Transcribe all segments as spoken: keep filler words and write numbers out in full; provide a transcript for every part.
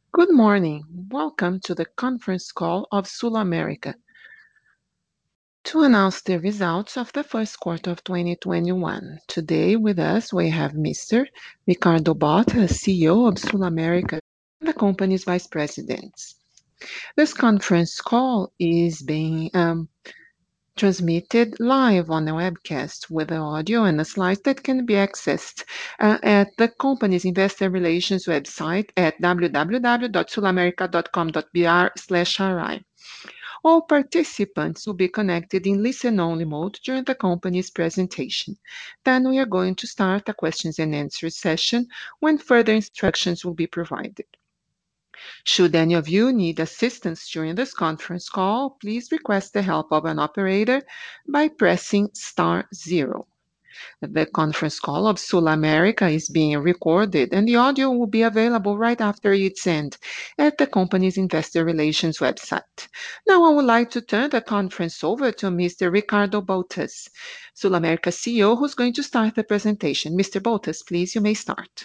Good morning. Welcome to the conference call of SulAmérica to announce the results of the first quarter of twenty twenty-one. Today with us, we have Mister Ricardo Bottas, C E O of SulAmérica, and the company's vice presidents. This conference call is being um, transmitted live on the webcast with the audio and the slides that can be accessed uh, at the company's investor relations website at w w w dot sulamerica dot com dot b r slash r i. All participants will be connected in listen-only mode during the company's presentation. Then we are going to start a questions and answers session when further instructions will be provided. Should any of you need assistance during this conference call, please request the help of an operator by pressing star zero. The conference call of SulAmérica is being recorded, and the audio will be available right after its end at the company's investor relations website. Now, I would like to turn the conference over to Mister Ricardo Bottas, SulAmérica C E O, who's going to start the presentation. Mister Bottas, please, you may start.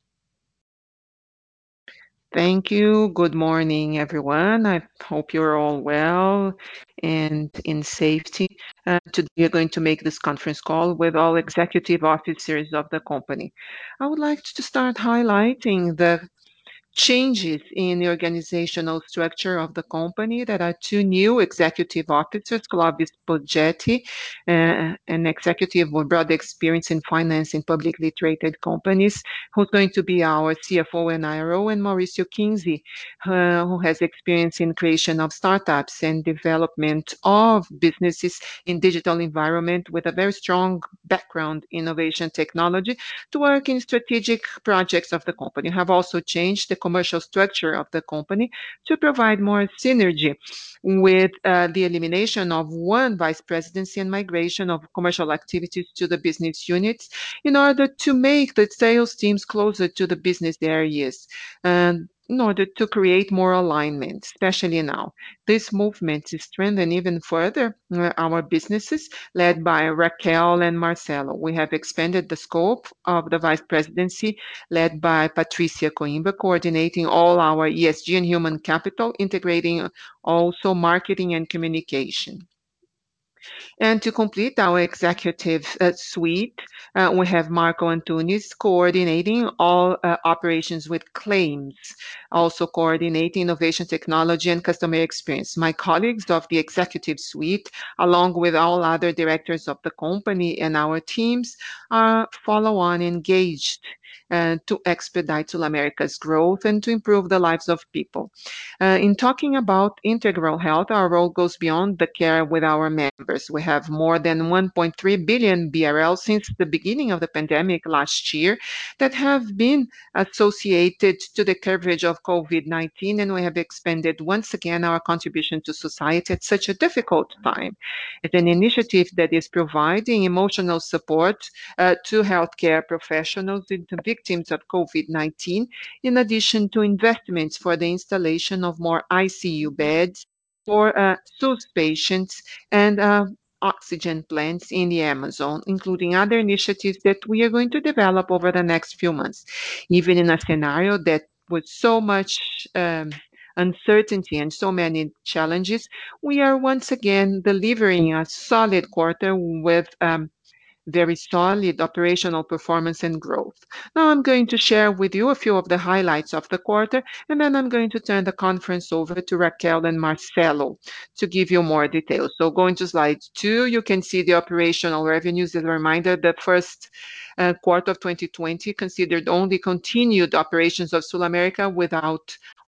Thank you. Good morning, everyone. I hope you're all well and in safety. Uh, today, we're going to make this conference call with all executive officers of the company. I would like to start highlighting the changes in the organizational structure of the company. There are two new executive officers, Clovis Poggetti, uh, an executive with broad experience in finance in publicly traded companies, who's going to be our C F O and I R O, and Mauricio Kinsey, uh, who has experience in creation of startups and development of businesses in digital environment with a very strong background in innovation technology to work in strategic projects of the company. We have also changed the commercial structure of the company to provide more synergy with uh, the elimination of one vice presidency and migration of commercial activities to the business units in order to make the sales teams closer to the business areas and in order to create more alignment, especially now. This movement is strengthening even further uh, our businesses led by Raquel and Marcelo. We have expanded the scope of the vice presidency led by Patricia Coimbra, coordinating all our E S G and human capital, integrating also marketing and communication. And to complete our executive uh, suite, uh, we have Marco Antunes coordinating all uh, operations with claims, also coordinating innovation technology and customer experience. My colleagues of the executive suite, along with all other directors of the company and our teams, are follow on engaged uh, to expedite SulAmérica's growth and to improve the lives of people. Uh, in talking about integral health, our role goes beyond the care with our members. We have more than one point three billion B R L since the beginning of the pandemic last year that have been associated to the coverage of COVID nineteen, and we have expanded once again our contribution to society at such a difficult time. It's an initiative that is providing emotional support uh, to healthcare professionals and to victims of COVID nineteen, in addition to investments for the installation of more I C U beds for uh, SUS patients and uh, oxygen plants in the Amazon, including other initiatives that we are going to develop over the next few months. Even in a scenario that with so much um, uncertainty and so many challenges, we are once again delivering a solid quarter with um, very solid operational performance and growth. Now I'm going to share with you a few of the highlights of the quarter, and then I'm going to turn the conference over to Raquel and Marcelo to give you more details. So going to slide two, you can see the operational revenues. As a reminder, the first uh, quarter of twenty twenty considered only continued operations of SulAmérica without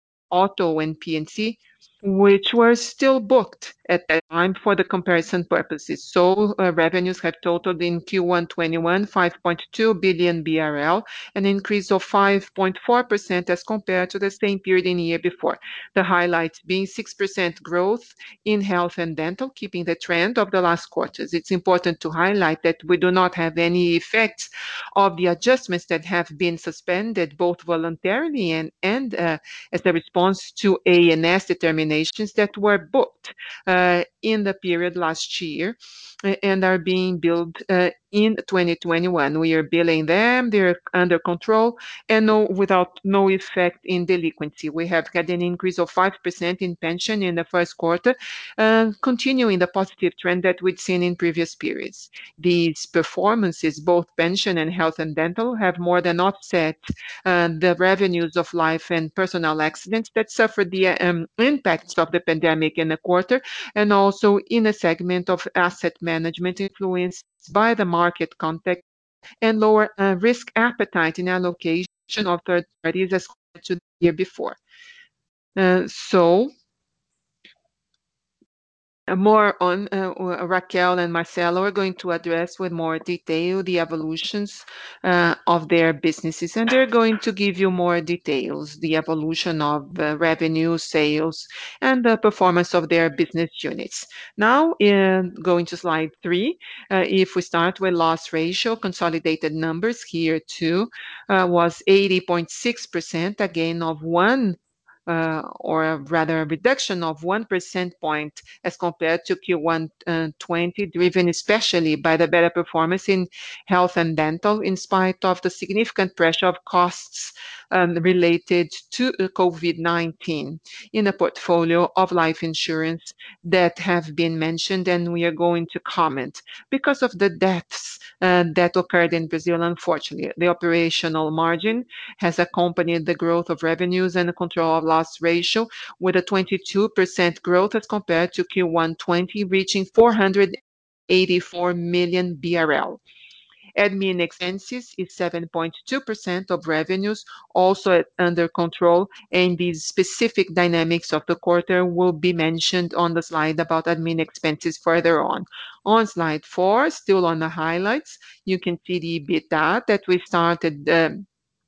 Auto and P and C, which were still booked at that time for the comparison purposes. So uh, revenues have totaled in Q one twenty-one five point two billion B R L, an increase of five point four percent as compared to the same period in the year before. The highlights being six percent growth in health and dental, keeping the trend of the last quarters. It's important to highlight that we do not have any effects of the adjustments that have been suspended both voluntarily and, and uh, as a response to A N S determinations that were booked uh, in the period last year uh, and are being billed uh, in twenty twenty-one. We are billing them, they're under control, and no, without no effect in delinquency. We have had an increase of five percent in pension in the first quarter, uh, continuing the positive trend that we'd seen in previous periods. These performances, both pension and health and dental, have more than offset uh, the revenues of life and personal accidents that suffered the um, impacts of the pandemic in the quarter, and also in a segment of asset management influenced by the market context and lower uh, risk appetite in allocation of third parties as compared to the year before. Uh, so Uh, More on uh, uh, Raquel and Marcelo are going to address with more detail the evolutions uh, of their businesses, and they're going to give you more details, the evolution of uh, revenue, sales, and the performance of their business units. Now, in going to slide three, uh, if we start with loss ratio, consolidated numbers here too uh, was eighty point six percent, a gain of one uh, or rather a reduction of one percent point as compared to Q one uh, twenty, driven especially by the better performance in health and dental, in spite of the significant pressure of costs um, related to COVID nineteen in a portfolio of life insurance that have been mentioned, and we are going to comment. Because of the deaths uh, that occurred in Brazil, unfortunately, the operational margin has accompanied the growth of revenues and the control of loss ratio, with a twenty-two percent growth as compared to Q one twenty, reaching four hundred eighty-four million B R L. Admin expenses is seven point two percent of revenues, also at- under control, and these specific dynamics of the quarter will be mentioned on the slide about admin expenses further on. On slide four, still on the highlights, you can see the EBITDA that we started um,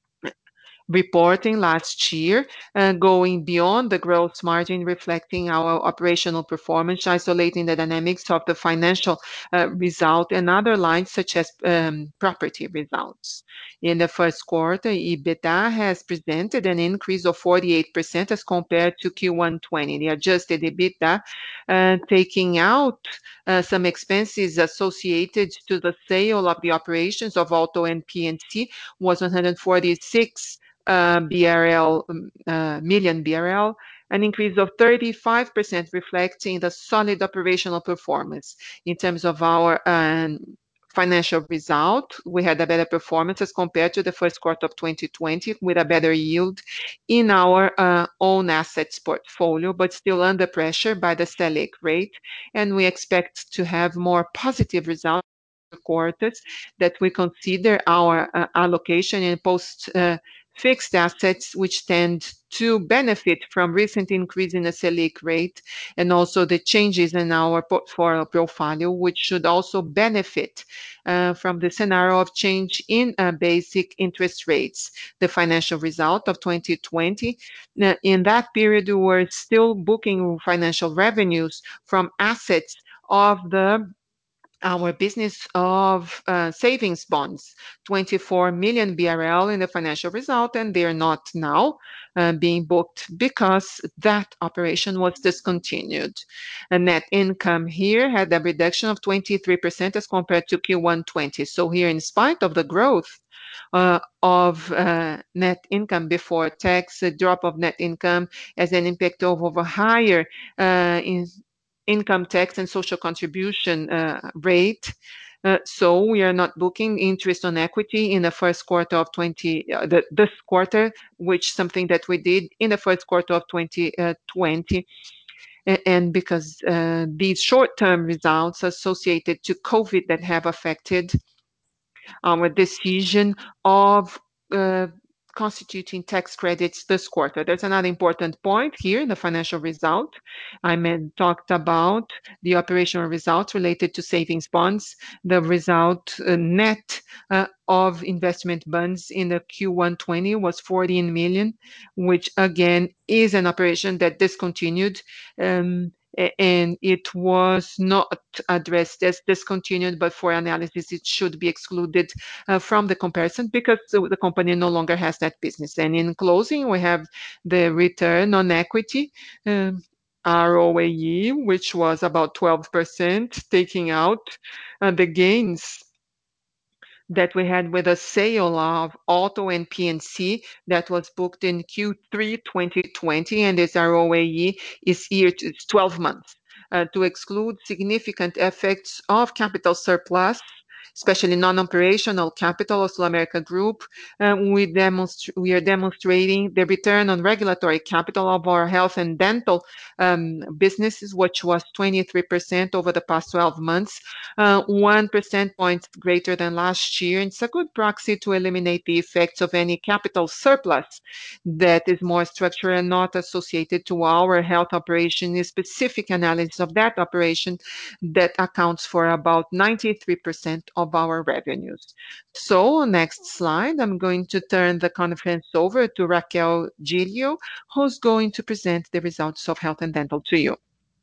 reporting last year, uh, going beyond the gross margin, reflecting our operational performance, isolating the dynamics of the financial uh, result and other lines such as um, property results. In the first quarter, EBITDA has presented an increase of forty-eight percent as compared to Q one twenty. The adjusted EBITDA, uh, taking out uh, some expenses associated to the sale of the operations of Auto and P and C, was one hundred forty-six uh, B R L, um, uh, million B R L, an increase of thirty-five percent, reflecting the solid operational performance. In terms of our um, financial result, we had a better performance as compared to the first quarter of twenty twenty, with a better yield in our uh, own assets portfolio, but still under pressure by the Selic rate, and we expect to have more positive results quarters that we consider our uh, allocation in post uh, fixed assets, which tend to benefit from recent increase in the Selic rate, and also the changes in our portfolio profile, which should also benefit uh, from the scenario of change in uh, basic interest rates. The financial result of twenty twenty, uh, in that period, we were still booking financial revenues from assets of the our business of uh, savings bonds, twenty-four million B R L in the financial result, and they are not now uh, being booked because that operation was discontinued. A net income here had a reduction of twenty-three percent as compared to Q one twenty. So here, in spite of the growth uh, of uh, net income before tax, a drop of net income as an impact of over higher uh, in income tax and social contribution uh, rate. Uh, so we are not booking interest on equity in the first quarter of twenty, uh, the, this quarter, which something that we did in the first quarter of twenty twenty. And because uh, these short-term results associated to COVID that have affected our decision of uh, constituting tax credits this quarter. There's another important point here in the financial result. I meant, talked about the operational results related to savings bonds, the result uh, net uh, of investment bonds in the Q one twenty was fourteen million, which again is an operation that discontinued. Um, and it was not addressed as discontinued, but for analysis, it should be excluded uh, from the comparison because the, the company no longer has that business. And in closing, we have the return on equity. Um, R O A E, which was about twelve percent, taking out uh, the gains that we had with a sale of auto and P and C that was booked in Q three twenty twenty, and its R O A E is year to, it's twelve months. Uh, to exclude significant effects of capital surplus, especially non-operational capital of SulAmérica Group, uh, we, demonst- we are demonstrating the return on regulatory capital of our health and dental um, businesses, which was twenty-three percent over the past twelve months, uh, one percent point greater than last year. It's a good proxy to eliminate the effects of any capital surplus that is more structural and not associated to our health operation. A specific analysis of that operation that accounts for about ninety-three percent of our revenues. So, next slide, I'm going to turn the conference over to Raquel Giglio, who's going to present the results of health and dental to you.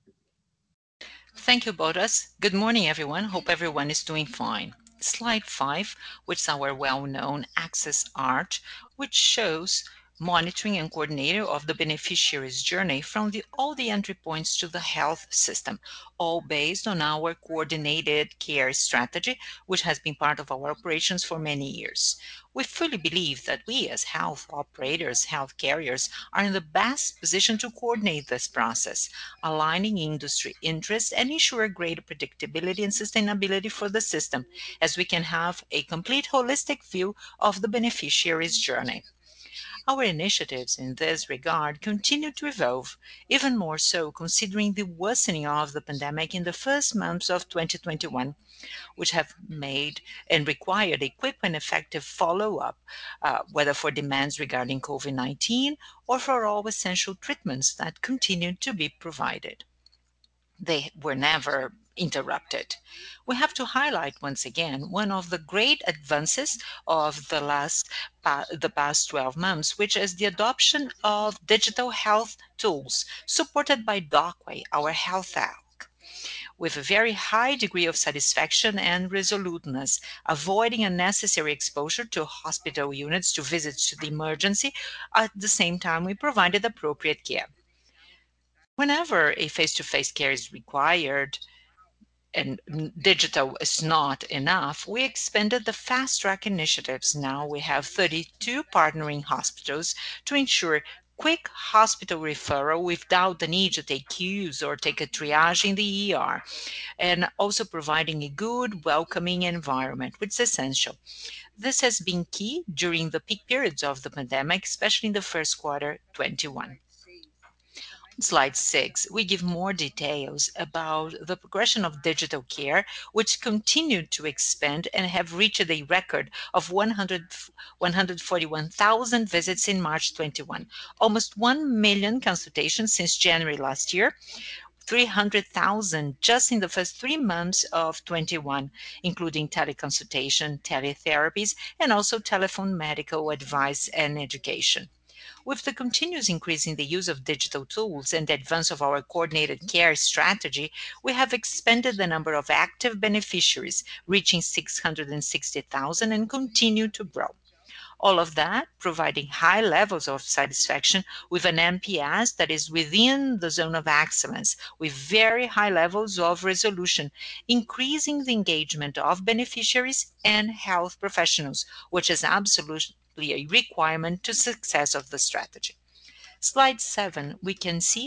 Thank you, Bodas. Good morning, everyone. Hope everyone is doing fine. Slide five, which is our well-known Access Art, which shows monitoring and coordinator of the beneficiary's journey from the, all the entry points to the health system, all based on our coordinated care strategy, which has been part of our operations for many years. We fully believe that we as health operators, health carriers, are in the best position to coordinate this process, aligning industry interests and ensure greater predictability and sustainability for the system, as we can have a complete holistic view of the beneficiary's journey. Our initiatives in this regard continue to evolve, even more so considering the worsening of the pandemic in the first months of twenty twenty-one, which have made and required a quick and effective follow-up, uh, whether for demands regarding COVID nineteen or for all essential treatments that continue to be provided. They were never interrupted. We have to highlight once again one of the great advances of the last pa- the past twelve months, which is the adoption of digital health tools supported by Docway, our health app, with a very high degree of satisfaction and resoluteness, avoiding unnecessary exposure to hospital units to visits to the emergency. At the same time, we provided appropriate care. Whenever a face-to-face care is required and digital is not enough, we expanded the fast track initiatives. Now we have thirty-two partnering hospitals to ensure quick hospital referral without the need to take queues or take a triage in the E R, and also providing a good, welcoming environment, which is essential. This has been key during the peak periods of the pandemic, especially in the first quarter twenty-one. Slide six, we give more details about the progression of digital care, which continued to expand and have reached a record of one hundred, one hundred forty-one thousand visits in March twenty-one, almost one million consultations since January last year, three hundred thousand just in the first three months of twenty-one, including teleconsultation, teletherapies, and also telephone medical advice and education. With the continuous increase in the use of digital tools and the advance of our coordinated care strategy, we have expanded the number of active beneficiaries, reaching six hundred sixty thousand, and continue to grow. All of that providing high levels of satisfaction with an N P S that is within the zone of excellence, with very high levels of resolution, increasing the engagement of beneficiaries and health professionals, which is absolutely a requirement to success of the strategy. Slide seven, we can see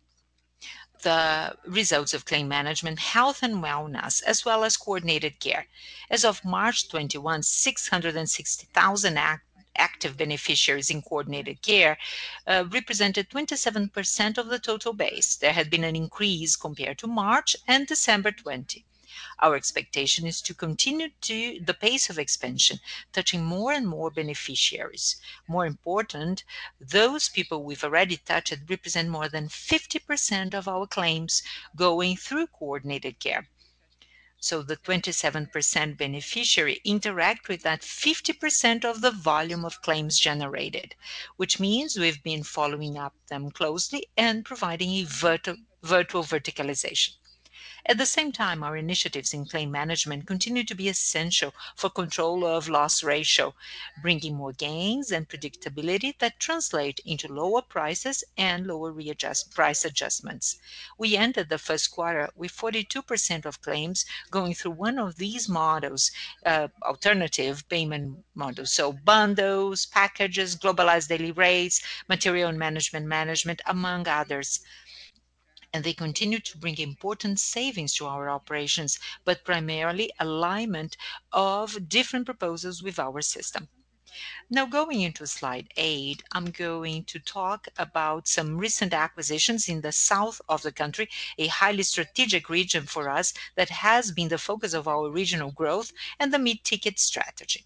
the results of claim management, health and wellness, as well as coordinated care. As of March twenty-first, six hundred sixty thousand act- active beneficiaries in coordinated care uh, represented twenty-seven percent of the total base. There had been an increase compared to March and December twenty. Our expectation is to continue to the pace of expansion, touching more and more beneficiaries. More important, those people we've already touched represent more than fifty percent of our claims going through coordinated care. So the twenty-seven percent beneficiary interact with that fifty percent of the volume of claims generated, which means we've been following up them closely and providing a virtu- virtual verticalization. At the same time, our initiatives in claim management continue to be essential for control of loss ratio, bringing more gains and predictability that translate into lower prices and lower readjust price adjustments. We ended the first quarter with forty-two percent of claims going through one of these models, uh, alternative payment models. So bundles, packages, globalized daily rates, material and management management, among others, and they continue to bring important savings to our operations, but primarily alignment of different proposals with our system. Now, going into slide eight, I'm going to talk about some recent acquisitions in the south of the country, a highly strategic region for us that has been the focus of our regional growth and the mid-ticket strategy.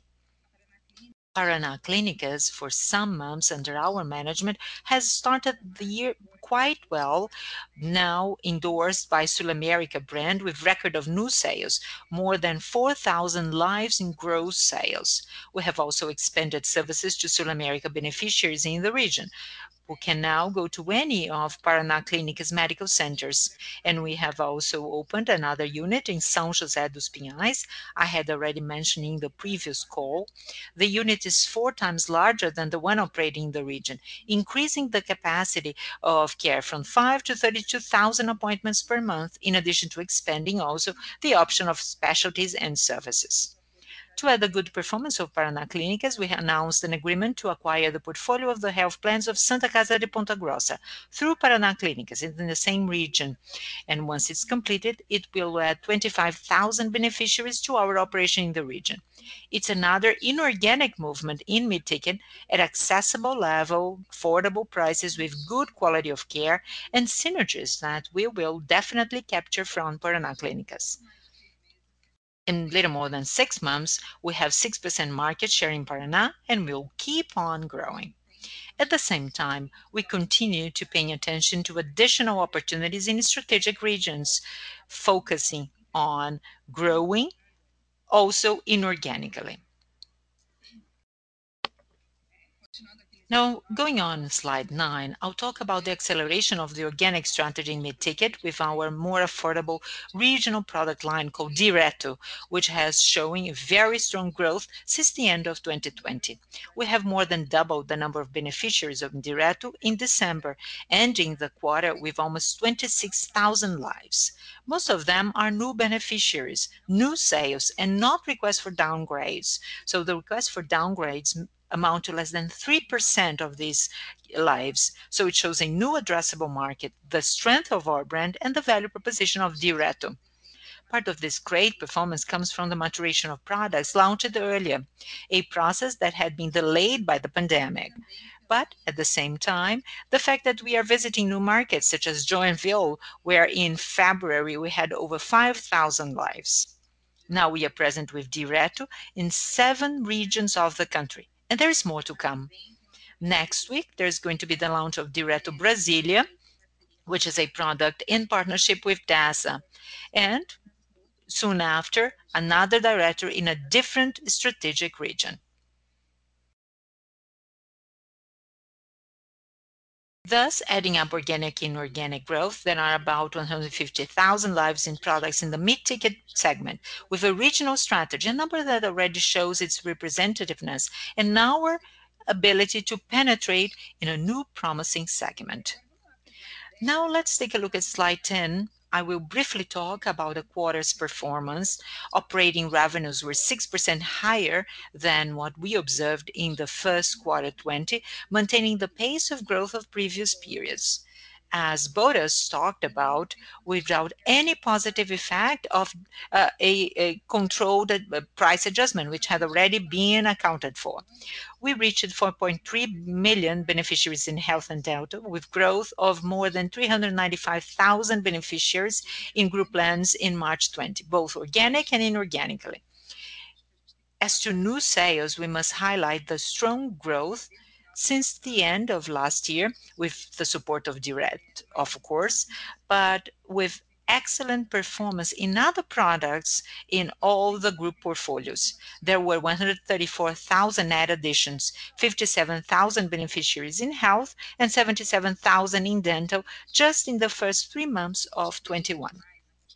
Paraná Clínicas, for some months under our management, has started the year quite well, now endorsed by SulAmérica brand with record of new sales, more than four thousand lives in gross sales. We have also expanded services to SulAmérica beneficiaries in the region, who can now go to any of Paraná Clínicas medical centers. And we have also opened another unit in São José dos Pinhais. I had already mentioned in the previous call. The unit is four times larger than the one operating in the region, increasing the capacity of care from five to thirty-two thousand appointments per month, in addition to expanding also the option of specialties and services. To add the good performance of Paraná Clínicas, we announced an agreement to acquire the portfolio of the health plans of Santa Casa de Ponta Grossa through Paraná Clínicas in the same region. And once it's completed, it will add twenty-five thousand beneficiaries to our operation in the region. It's another inorganic movement in mid-ticket at accessible level, affordable prices with good quality of care and synergies that we will definitely capture from Paraná Clínicas. In little more than six months, we have six percent market share in Paraná and will keep on growing. At the same time, we continue to pay attention to additional opportunities in strategic regions, focusing on growing also inorganically. Now, going on slide nine, I'll talk about the acceleration of the organic strategy in mid-ticket with our more affordable regional product line called Direto, which has showing very strong growth since the end of twenty twenty. We have more than doubled the number of beneficiaries of Direto in December, ending the quarter with almost twenty-six thousand lives. Most of them are new beneficiaries, new sales, and not requests for downgrades. So the requests for downgrades amount to less than three percent of these lives. So it shows a new addressable market, the strength of our brand, and the value proposition of Direto. Part of this great performance comes from the maturation of products launched earlier, a process that had been delayed by the pandemic. But at the same time, the fact that we are visiting new markets such as Joinville, where in February we had over five thousand lives. Now we are present with Direto in seven regions of the country, and there is more to come. Next week, there's going to be the launch of Direto Brasília, which is a product in partnership with DASA. And soon after, another director in a different strategic region. Thus, adding up organic and inorganic growth, there are about one hundred fifty thousand lives in products in the mid-ticket segment, with a regional strategy, a number that already shows its representativeness and our ability to penetrate in a new promising segment. Now let's take a look at slide ten. I will briefly talk about the quarter's performance. Operating revenues were six percent higher than what we observed in the first quarter twenty, maintaining the pace of growth of previous periods. As Bodas talked about, without any positive effect of uh, a, a controlled uh, price adjustment, which had already been accounted for. We reached four point three million beneficiaries in health and dental, with growth of more than three hundred ninety-five thousand beneficiaries in group plans in March twenty, both organic and inorganically. As to new sales, we must highlight the strong growth since the end of last year, with the support of Direct, of course, but with excellent performance in other products in all the group portfolios. There were one hundred thirty-four thousand net additions, fifty-seven thousand beneficiaries in health, and seventy-seven thousand in dental just in the first three months of twenty-one.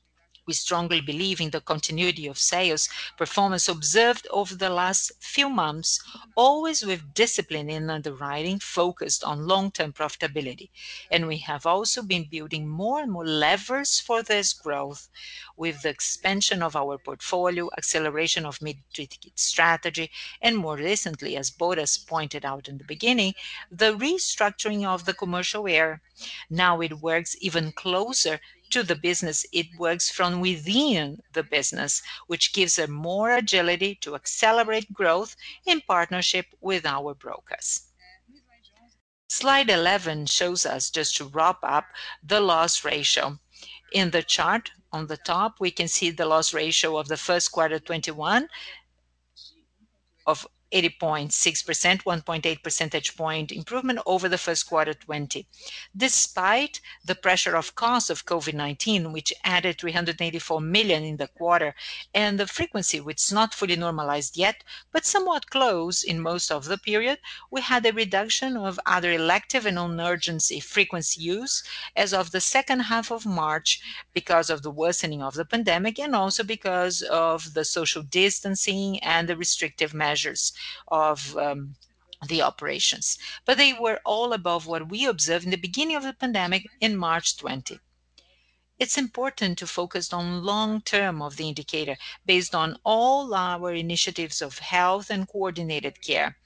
We strongly believe in the continuity of sales performance observed over the last few months, always with discipline in underwriting focused on long-term profitability. And we have also been building more and more levers for this growth with the expansion of our portfolio, acceleration of mid-ticket strategy, and more recently, as Bodas pointed out in the beginning, the restructuring of the commercial area. Now it works even closer to the business, it works from within the business, which gives it more agility to accelerate growth in partnership with our brokers. Slide eleven shows us, just to wrap up, the loss ratio. In the chart on the top, we can see the loss ratio of the first quarter twenty-one of eighty point six percent, one point eight percentage point improvement over the first quarter twenty. Despite the pressure of cost of COVID nineteen, which added three hundred eighty-four million in the quarter, and the frequency, which is not fully normalized yet, but somewhat close in most of the period, we had a reduction of other elective and non-urgency frequency use as of the second half of March because of the worsening of the pandemic and also because of the social distancing and the restrictive measures of um, the operations. But they were all above what we observed in the beginning of the pandemic in March twenty. It's important to focus on long term of the indicator based on all our initiatives of health and coordinated care,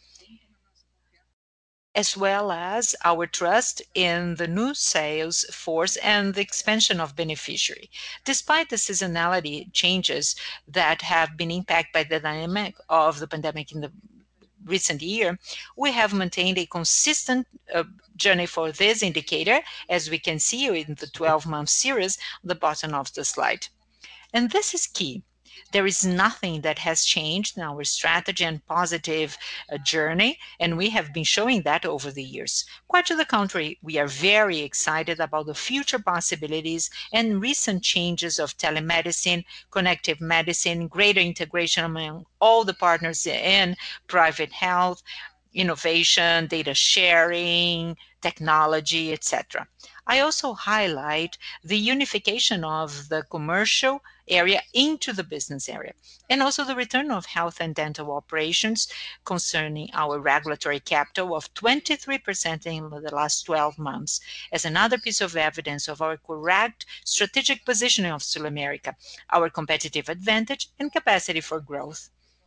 as well as our trust in the new sales force and the expansion of beneficiary. Despite the seasonality changes that have been impacted by the dynamic of the pandemic in the recent year, we have maintained a consistent uh, journey for this indicator, as we can see in the twelve-month series on the bottom of the slide. And this is key. There is nothing that has changed in our strategy and positive uh, journey, and we have been showing that over the years. Quite to the contrary, we are very excited about the future possibilities and recent changes of telemedicine, connective medicine, greater integration among all the partners in private health, innovation, data sharing, technology, et cetera. I also highlight the unification of the commercial area into the business area, and also the return of health and dental operations concerning our regulatory capital of twenty-three percent in the last twelve months as another piece of evidence of our correct strategic positioning of SulAmérica, our competitive advantage and capacity for growth.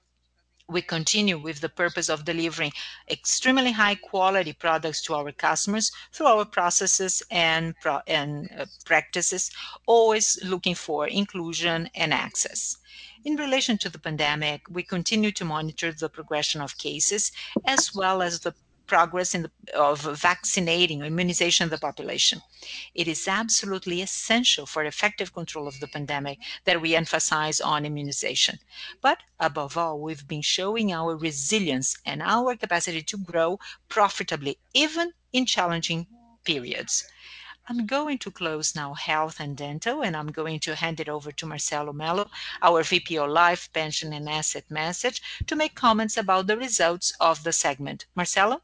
We continue with the purpose of delivering extremely high quality products to our customers through our processes and, pro- and uh, practices, always looking for inclusion and access. In relation to the pandemic, we continue to monitor the progression of cases as well as the progress in the, of vaccinating or immunization of the population. It is absolutely essential for effective control of the pandemic that we emphasize on immunization. But above all, we've been showing our resilience and our capacity to grow profitably, even in challenging periods. I'm going to close now health and dental, and I'm going to hand it over to Marcelo Mello, our V P of Life, Pension and Asset Management, to make comments about the results of the segment. Marcelo?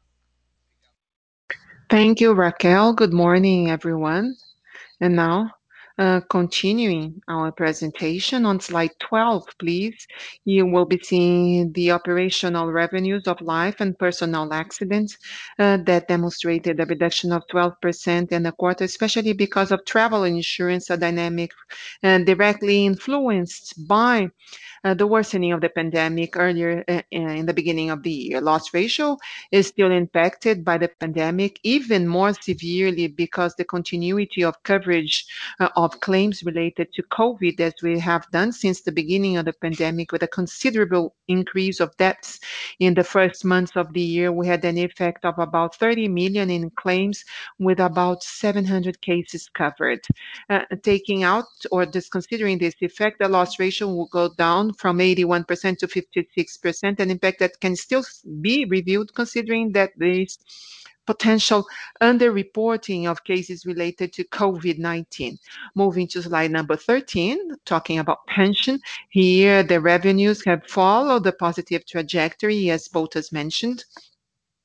Thank you, Raquel. Good morning, everyone. And now, uh, continuing our presentation on slide twelve, please, you will be seeing the operational revenues of life and personal accidents uh, that demonstrated a reduction of twelve percent in the quarter, especially because of travel insurance, a dynamic and directly influenced by uh, the worsening of the pandemic earlier uh, in the beginning of the year. Loss ratio is still impacted by the pandemic, even more severely because the continuity of coverage uh, of claims related to COVID, as we have done since the beginning of the pandemic, with a considerable increase of deaths in the first months of the year. We had an effect of about thirty million in claims, with about seven hundred cases covered. Uh, taking out or disconsidering this effect, the loss ratio will go down from eighty-one percent to fifty-six percent, an impact that can still be reviewed considering that there is potential underreporting of cases related to COVID nineteen. Moving to slide number thirteen, talking about pension. Here, the revenues have followed the positive trajectory, as Botas mentioned.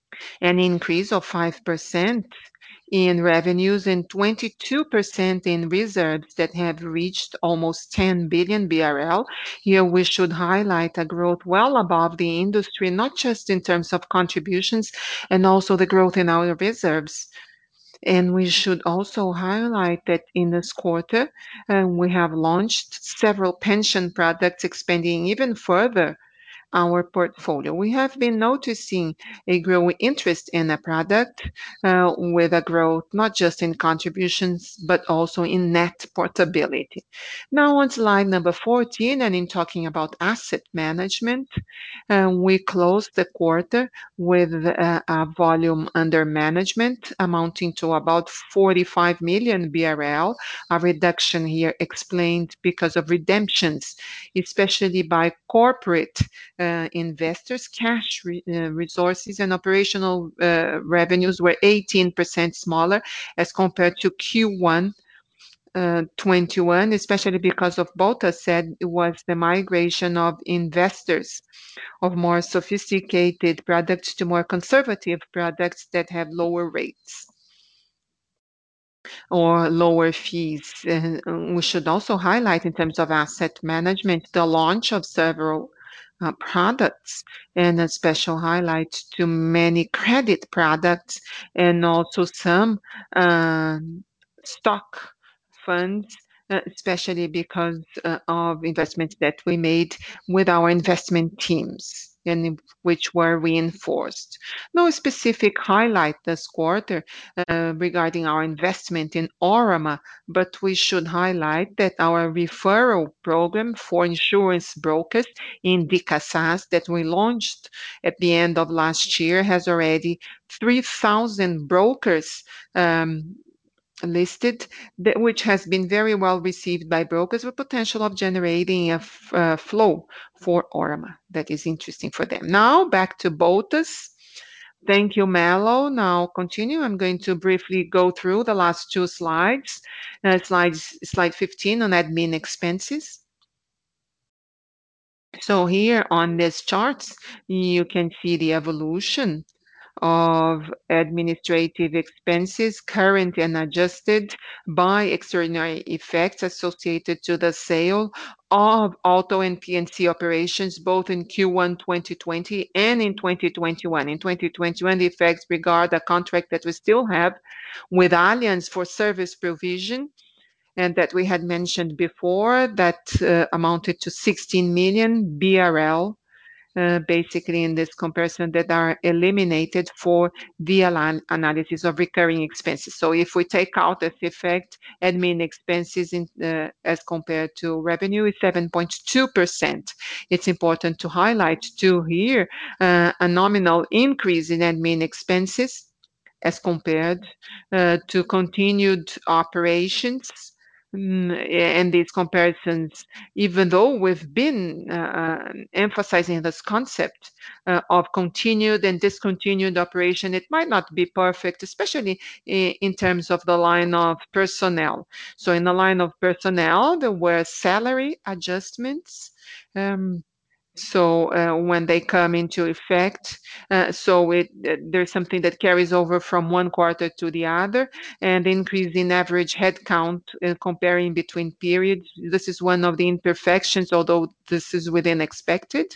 an increase of five percent in revenues and twenty-two percent in reserves that have reached almost ten billion B R L. Here we should highlight a growth well above the industry, not just in terms of contributions and also the growth in our reserves. And we should also highlight that in this quarter, uh, we have launched several pension products, expanding even further our portfolio. We have been noticing a growing interest in the product, uh, with a growth not just in contributions, but also in net portability. Now on slide number fourteen, and in talking about asset management, uh, we closed the quarter with uh, a volume under management amounting to about forty-five million B R L, a reduction here explained because of redemptions, especially by corporate uh, investors. Cash re- uh, resources and operational uh, revenues were eighteen percent smaller as compared to Q one uh, twenty-one, especially because of Bota said it was the migration of investors of more sophisticated products to more conservative products that have lower rates or lower fees. Uh, we should also highlight, in terms of asset management, the launch of several uh, products, and a special highlight to many credit products and also some uh, stock funds, uh, especially because uh, of investments that we made with our investment teams and which were reinforced. No specific highlight this quarter uh, regarding our investment in Orama, but we should highlight that our referral program for insurance brokers in Dicasas that we launched at the end of last year has already three thousand brokers um, listed, that, which has been very well received by brokers with potential of generating a f- uh, flow for Orama that is interesting for them. Now back to Botas. Thank you, Mello. Now continue. I'm going to briefly go through the last two slides. Uh, slides, slide fifteen on admin expenses. So here on this charts, you can see the evolution of administrative expenses, current and adjusted by extraordinary effects associated to the sale of auto and P N C operations, both in Q one twenty twenty and in twenty twenty-one. In twenty twenty-one, the effects regard a contract that we still have with Allianz for service provision, and that we had mentioned before, that uh, amounted to sixteen million B R L, uh, basically in this comparison, that are eliminated for the alan- analysis of recurring expenses. So if we take out this effect, admin expenses in, uh, as compared to revenue is seven point two percent. It's important to highlight too here uh, a nominal increase in admin expenses as compared uh, to continued operations. Mm, And these comparisons, even though we've been uh, uh, emphasizing this concept uh, of continued and discontinued operation, it might not be perfect, especially i- in terms of the line of personnel. So, in the line of personnel, there were salary adjustments. Um, so uh, when they come into effect, uh, so it uh, there's something that carries over from one quarter to the other, and increase in average headcount uh, comparing between periods. This is one of the imperfections, although this is within expected,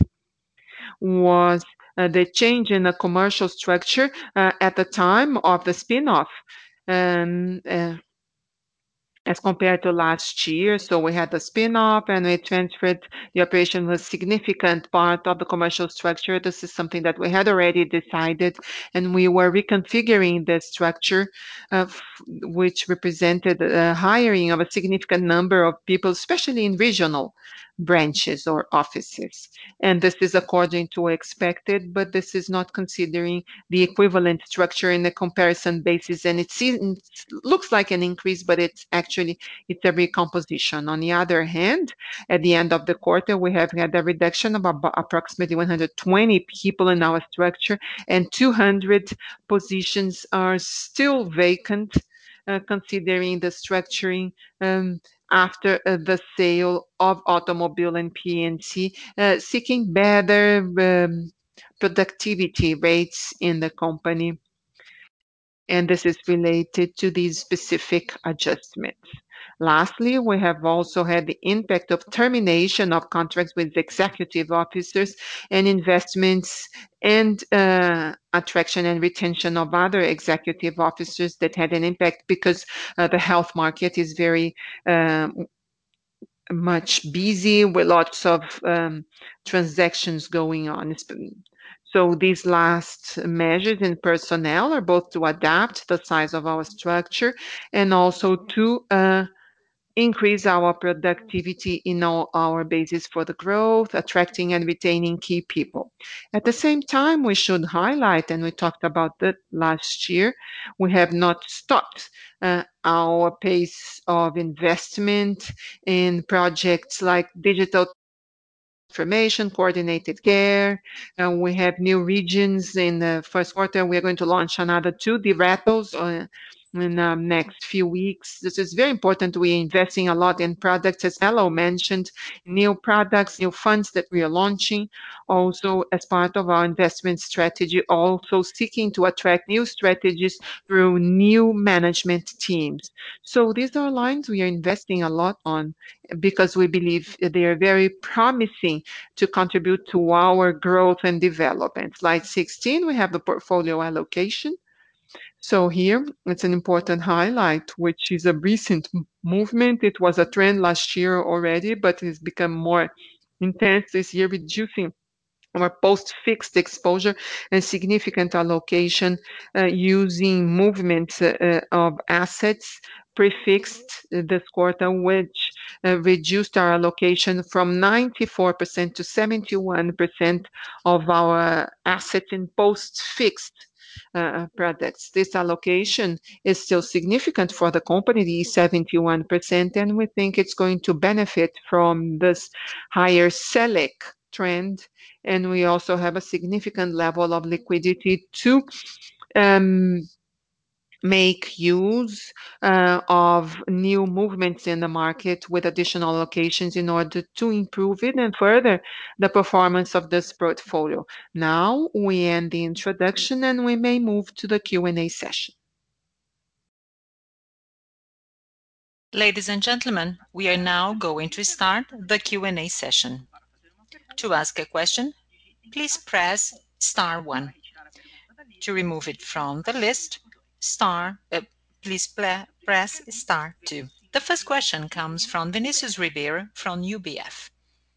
was uh, the change in the commercial structure uh, at the time of the spin-off. Um, uh, as compared to last year. So we had the spin-off and we transferred the operation was significant part of the commercial structure. This is something that we had already decided, and we were reconfiguring the structure, uh, f- which represented a hiring of a significant number of people, especially in regional branches or offices. And this is according to expected, but this is not considering the equivalent structure in the comparison basis, and it seems looks like an increase, but it's actually it's a recomposition. On the other hand, at the end of the quarter, we have had a reduction of about approximately one hundred twenty people in our structure, and two hundred positions are still vacant, uh, considering the structuring um, after uh, the sale of automobile and P N C, uh, seeking better um, productivity rates in the company, and this is related to these specific adjustments. Lastly, we have also had the impact of termination of contracts with executive officers and investments and uh, attraction and retention of other executive officers that had an impact because uh, the health market is very um, much busy with lots of um, transactions going on. So these last measures in personnel are both to adapt the size of our structure and also to uh, increase our productivity in all our bases for the growth, attracting and retaining key people. At the same time, we should highlight, and we talked about that last year, we have not stopped uh, our pace of investment in projects like digital transformation, coordinated care. And we have new regions in the first quarter. We are going to launch another two Diretos uh, in the next few weeks. This is very important. We're investing a lot in products, as Hello mentioned, new products, new funds that we are launching. Also, as part of our investment strategy, also seeking to attract new strategies through new management teams. So these are lines we are investing a lot on because we believe they are very promising to contribute to our growth and development. Slide sixteen, we have the portfolio allocation. So here it's an important highlight, which is a recent m- movement. It was a trend last year already, but it's become more intense this year, reducing our post-fixed exposure and significant allocation uh, using movements uh, uh, of assets prefixed uh, this quarter, which uh, reduced our allocation from ninety-four percent to seventy-one percent of our assets in post-fixed uh, products. This allocation is still significant for the company, the seventy-one percent, and we think it's going to benefit from this higher Selic trend, and we also have a significant level of liquidity to um, make use uh, of new movements in the market with additional allocations in order to improve it and further the performance of this portfolio. Now we end the introduction and we may move to the Q and A session. Ladies and gentlemen, we are now going to start the Q and A session. To ask a question, please press star one. To remove it from the list, star, uh, please pla- press star two. The first question comes from Vinicius Ribeiro from U B S.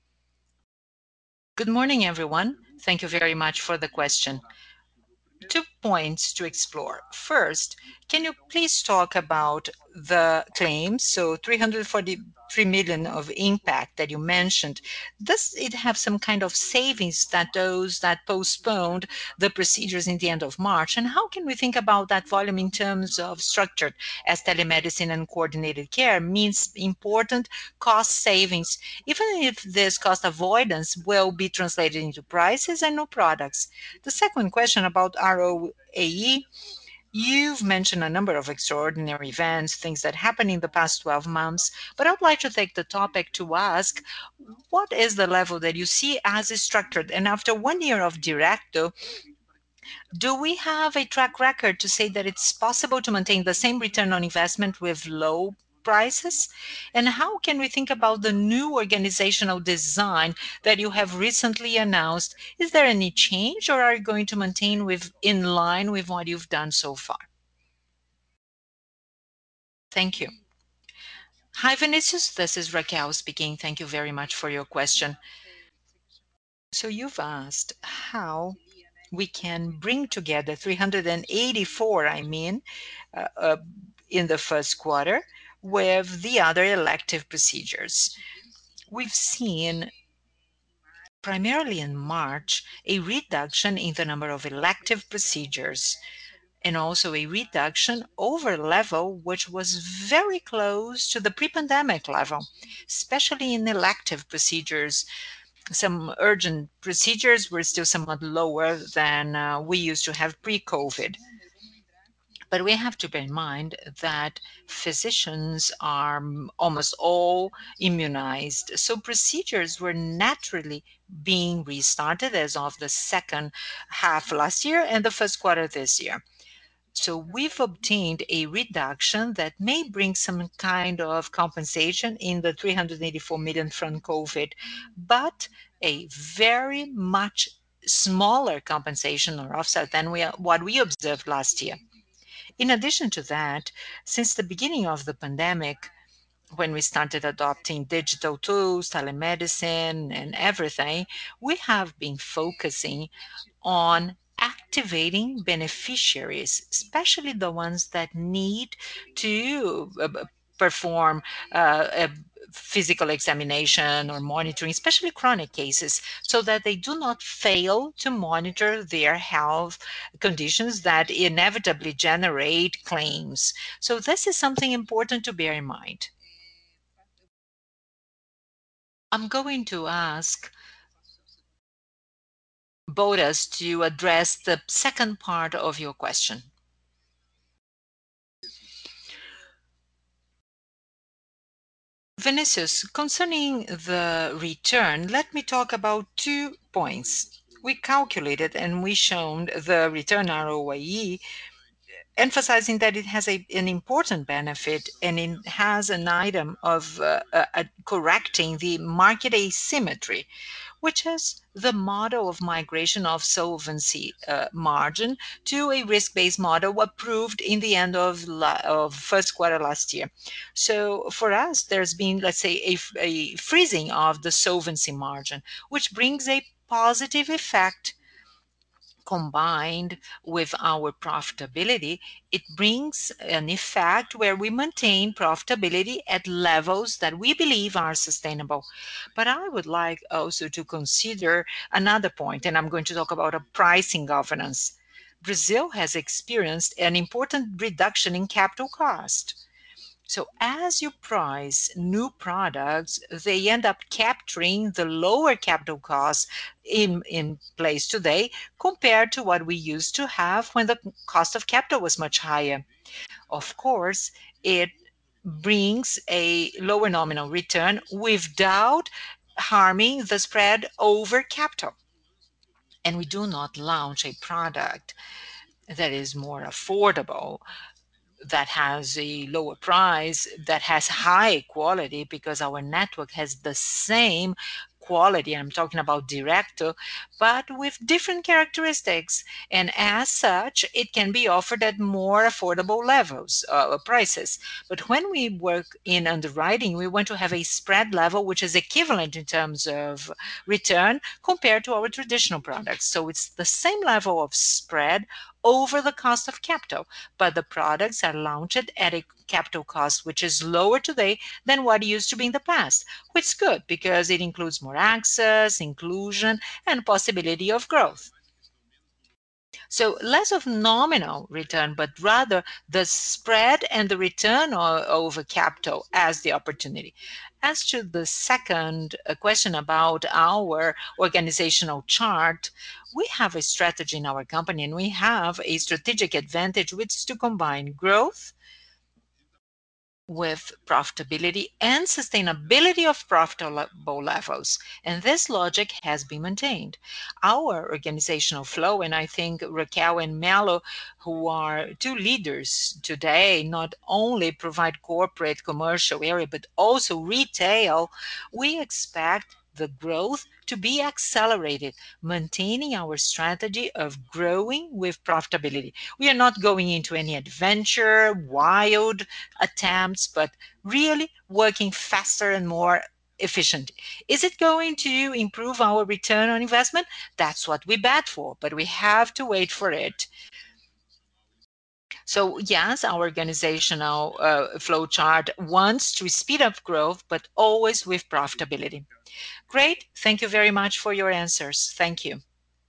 Good morning, everyone. Thank you very much for the question. Two points to explore. First, can you please talk about the claims? So three hundred forty-three million of impact that you mentioned. Does it have some kind of savings that those that postponed the procedures in the end of March? And how can we think about that volume in terms of structured as telemedicine and coordinated care means important cost savings, even if this cost avoidance will be translated into prices and new products? The second question about R O A E, you've mentioned a number of extraordinary events, things that happened in the past twelve months, but I would like to take the topic to ask, what is the level that you see as structured? And after one year of Directo, do we have a track record to say that it's possible to maintain the same return on investment with low prices? And how can we think about the new organizational design that you have recently announced? Is there any change, or are you going to maintain with in line with what you've done so far? Thank you. Hi, Vinicius. This is Raquel speaking. Thank you very much for your question. So you've asked how we can bring together three hundred eighty-four, I mean, uh, uh, in the first quarter with the other elective procedures. We've seen primarily in March a reduction in the number of elective procedures and also a reduction over level which was very close to the pre-pandemic level, especially in elective procedures. Some urgent procedures were still somewhat lower than uh, we used to have pre-COVID. But we have to bear in mind that physicians are mm, almost all immunized. So procedures were naturally being restarted as of the second half last year and the first quarter this year. So we've obtained a reduction that may bring some kind of compensation in the three hundred eighty-four million from COVID, but a very much smaller compensation or offset than we, what we observed last year. In addition to that, since the beginning of the pandemic, when we started adopting digital tools, telemedicine, and everything, we have been focusing on activating beneficiaries, especially the ones that need to uh, b- perform uh, a physical examination or monitoring, especially chronic cases, so that they do not fail to monitor their health conditions that inevitably generate claims. So, this is something important to bear in mind. I'm going to ask Bodas to address the second part of your question. Vinicius, concerning the return, let me talk about two points. We calculated and we shown the return R O I E, emphasizing that it has a, an important benefit and it has an item of uh, uh, uh, correcting the market asymmetry, which is the model of migration of solvency uh, margin to a risk-based model approved in the end of, la- of first quarter last year. So for us, there's been, let's say, a, a freezing of the solvency margin, which brings a positive effect combined with our profitability. It brings an effect where we maintain profitability at levels that we believe are sustainable. But I would like also to consider another point, and I'm going to talk about a pricing governance. Brazil has experienced an important reduction in capital cost. So as you price new products, they end up capturing the lower capital costs in, in place today compared to what we used to have when the cost of capital was much higher. Of course, it brings a lower nominal return without harming the spread over capital. And we do not launch a product that is more affordable, that has a lower price, that has high quality, because our network has the same quality. I'm talking about Directo, but with different characteristics. And as such, it can be offered at more affordable levels, uh, prices. But when we work in underwriting, we want to have a spread level which is equivalent in terms of return compared to our traditional products. So it's the same level of spread over the cost of capital, but the products are launched at a capital cost which is lower today than what it used to be in the past, which is good because it includes more access, inclusion, and possibility of growth. So less of nominal return, but rather the spread and the return o- over capital as the opportunity. As to the second uh, question about our organizational chart, we have a strategy in our company and we have a strategic advantage, which is to combine growth with profitability and sustainability of profitable levels. And this logic has been maintained. Our organizational flow, and I think Raquel and Mello, who are two leaders today, not only provide corporate commercial area, but also retail, we expect the growth to be accelerated, maintaining our strategy of growing with profitability. We are not going into any adventure, wild attempts, but really working faster and more efficient. Is it going to improve our return on investment? That's what we bet for, but we have to wait for it. So yes, our organizational uh, flow chart wants to speed up growth, but always with profitability. Great. Thank you very much for your answers. Thank you.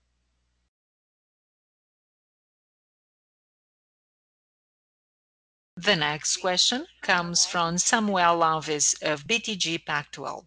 The next question comes from Samuel Alves of B T G Pactual.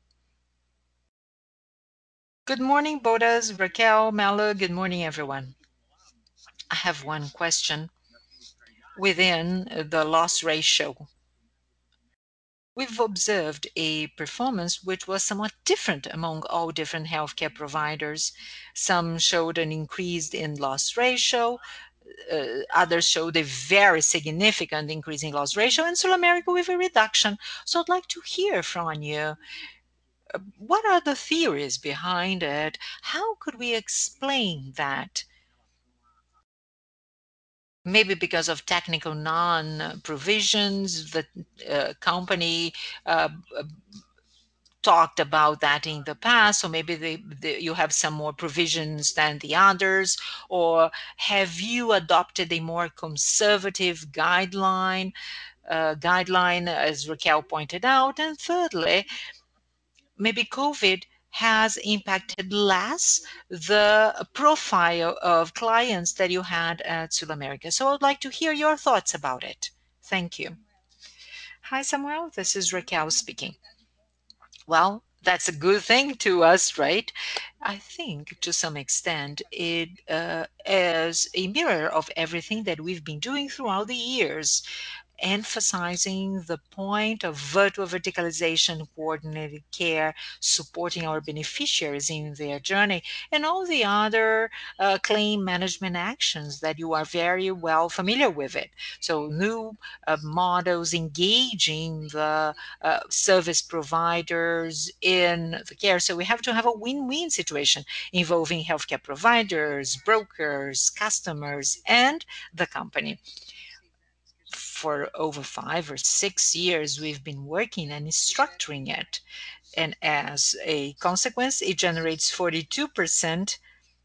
Good morning, Bodas, Raquel, Melo. Good morning, everyone. I have one question within the loss ratio, we've observed a performance which was somewhat different among all different healthcare providers. Some showed an increase in loss ratio, uh, others showed a very significant increase in loss ratio, and SulAmérica with a reduction. So I'd like to hear from you. What are the theories behind it? How could we explain that? Maybe because of technical non-provisions, the uh, company uh, talked about that in the past, so maybe they, they, you have some more provisions than the others, or have you adopted a more conservative guideline, uh, guideline, as Raquel pointed out? And thirdly, maybe COVID has impacted less the profile of clients that you had at SulAmérica. So I'd like to hear your thoughts about it. Thank you. Hi, Samuel. This is Raquel speaking. Well, that's a good thing to us, right? I think to some extent it uh, is a mirror of everything that we've been doing throughout the years, emphasizing the point of virtual verticalization, coordinated care, supporting our beneficiaries in their journey, and all the other uh, claim management actions that you are very well familiar with it. So new uh, models engaging the uh, service providers in the care. So we have to have a win-win situation involving healthcare providers, brokers, customers, and the company. For over five or six years, we've been working and structuring it. And as a consequence, it generates forty-two percent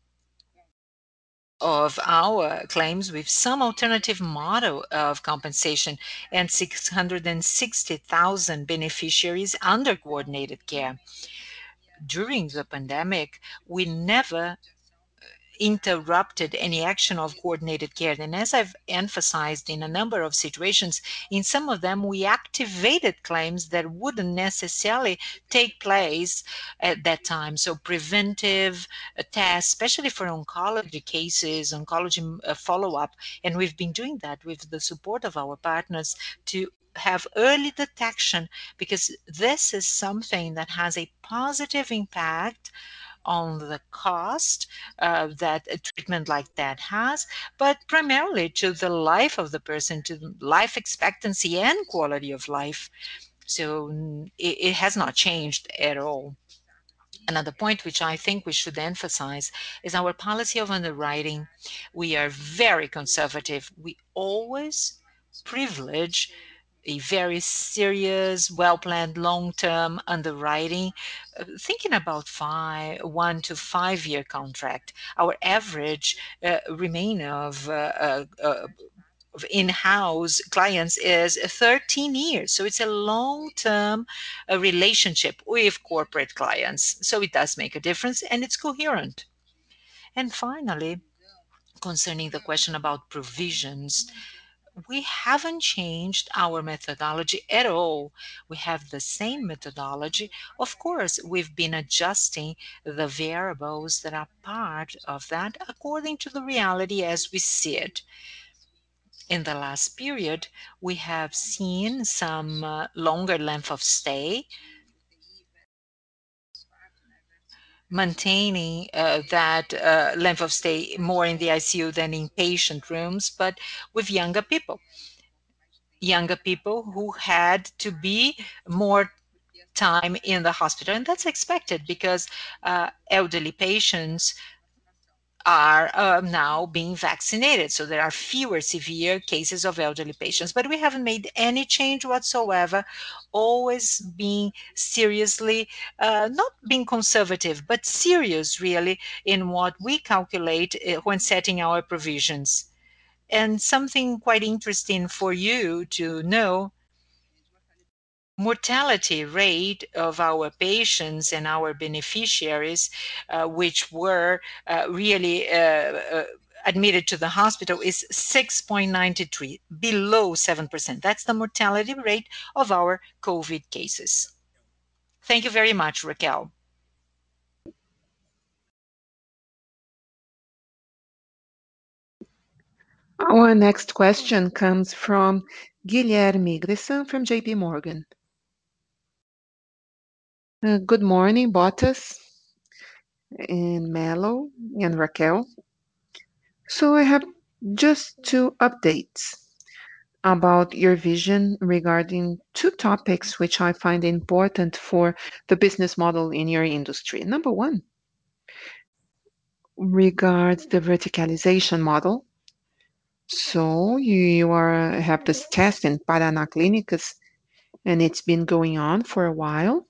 of our claims with some alternative model of compensation and six hundred sixty thousand beneficiaries under coordinated care. During the pandemic, we never interrupted any action of coordinated care. And as I've emphasized in a number of situations, in some of them we activated claims that wouldn't necessarily take place at that time. So preventive uh, tests, especially for oncology cases, oncology uh, follow-up, and we've been doing that with the support of our partners to have early detection, because this is something that has a positive impact on the cost uh, that a treatment like that has, but primarily to the life of the person, to life expectancy and quality of life. So mm, it, it has not changed at all. Another point which I think we should emphasize is our policy of underwriting. We are very conservative. We always privilege a very serious, well-planned, long-term underwriting, uh, thinking about five, one to five-year contract. Our average uh, remain of uh, uh, uh, of in-house clients is thirteen years. So it's a long-term uh, relationship with corporate clients. So it does make a difference and it's coherent. And finally, concerning the question about provisions, we haven't changed our methodology at all. We have the same methodology. Of course, we've been adjusting the variables that are part of that according to the reality as we see it. In the last period, we have seen some uh, longer length of stay, maintaining uh, that uh, length of stay more in the I C U than in patient rooms, but with younger people. Younger people who had to be more time in the hospital. And that's expected because uh, elderly patients are uh, now being vaccinated. So there are fewer severe cases of elderly patients. But we haven't made any change whatsoever, always being seriously, uh, not being conservative, but serious really in what we calculate uh, when setting our provisions. And something quite interesting for you to know, mortality rate of our patients and our beneficiaries, uh, which were uh, really uh, uh, admitted to the hospital, is six point nine three, below seven percent. That's the mortality rate of our COVID cases. Thank you very much, Raquel. Our next question comes from Guilherme Gressan from J P Morgan. Uh, good morning, Bottas and Melo and Raquel. So I have just two updates about your vision regarding two topics which I find important for the business model in your industry. Number one regards the verticalization model. So you are have this test in Paraná Clínicas, and it's been going on for a while.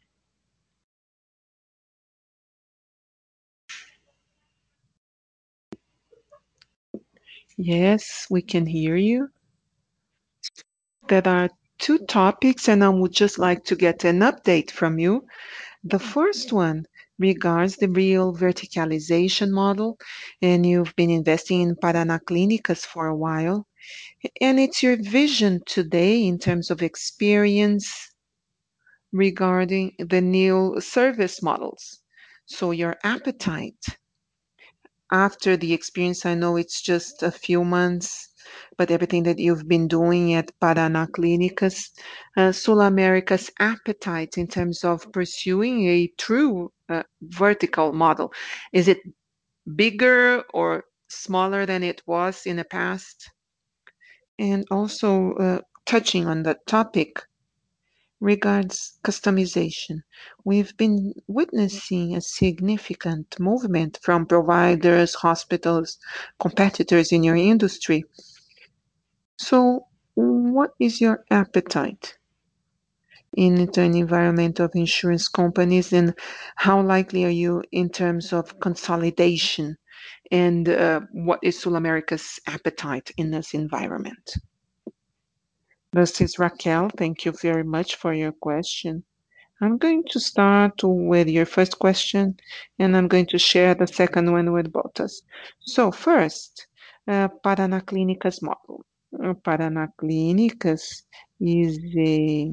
Yes, we can hear you. There are two topics, and I would just like to get an update from you. The first one regards the real verticalization model, and you've been investing in Paraná Clínicas for a while. And it's your vision today in terms of experience regarding the new service models. So your appetite after the experience, I know it's just a few months, but everything that you've been doing at Paraná Clínicas, uh, SulAmérica's appetite in terms of pursuing a true uh, vertical model, is it bigger or smaller than it was in the past? And also uh, touching on that topic, regards customization. We've been witnessing a significant movement from providers, hospitals, competitors in your industry. So, what is your appetite in an environment of insurance companies, and how likely are you in terms of consolidation? And uh, what is SulAmérica's appetite in this environment? This is Raquel. Thank you very much for your question. I'm going to start with your first question, and I'm going to share the second one with Bottas. So first, uh, Paraná Clínicas model. Uh, Paraná Clínicas is a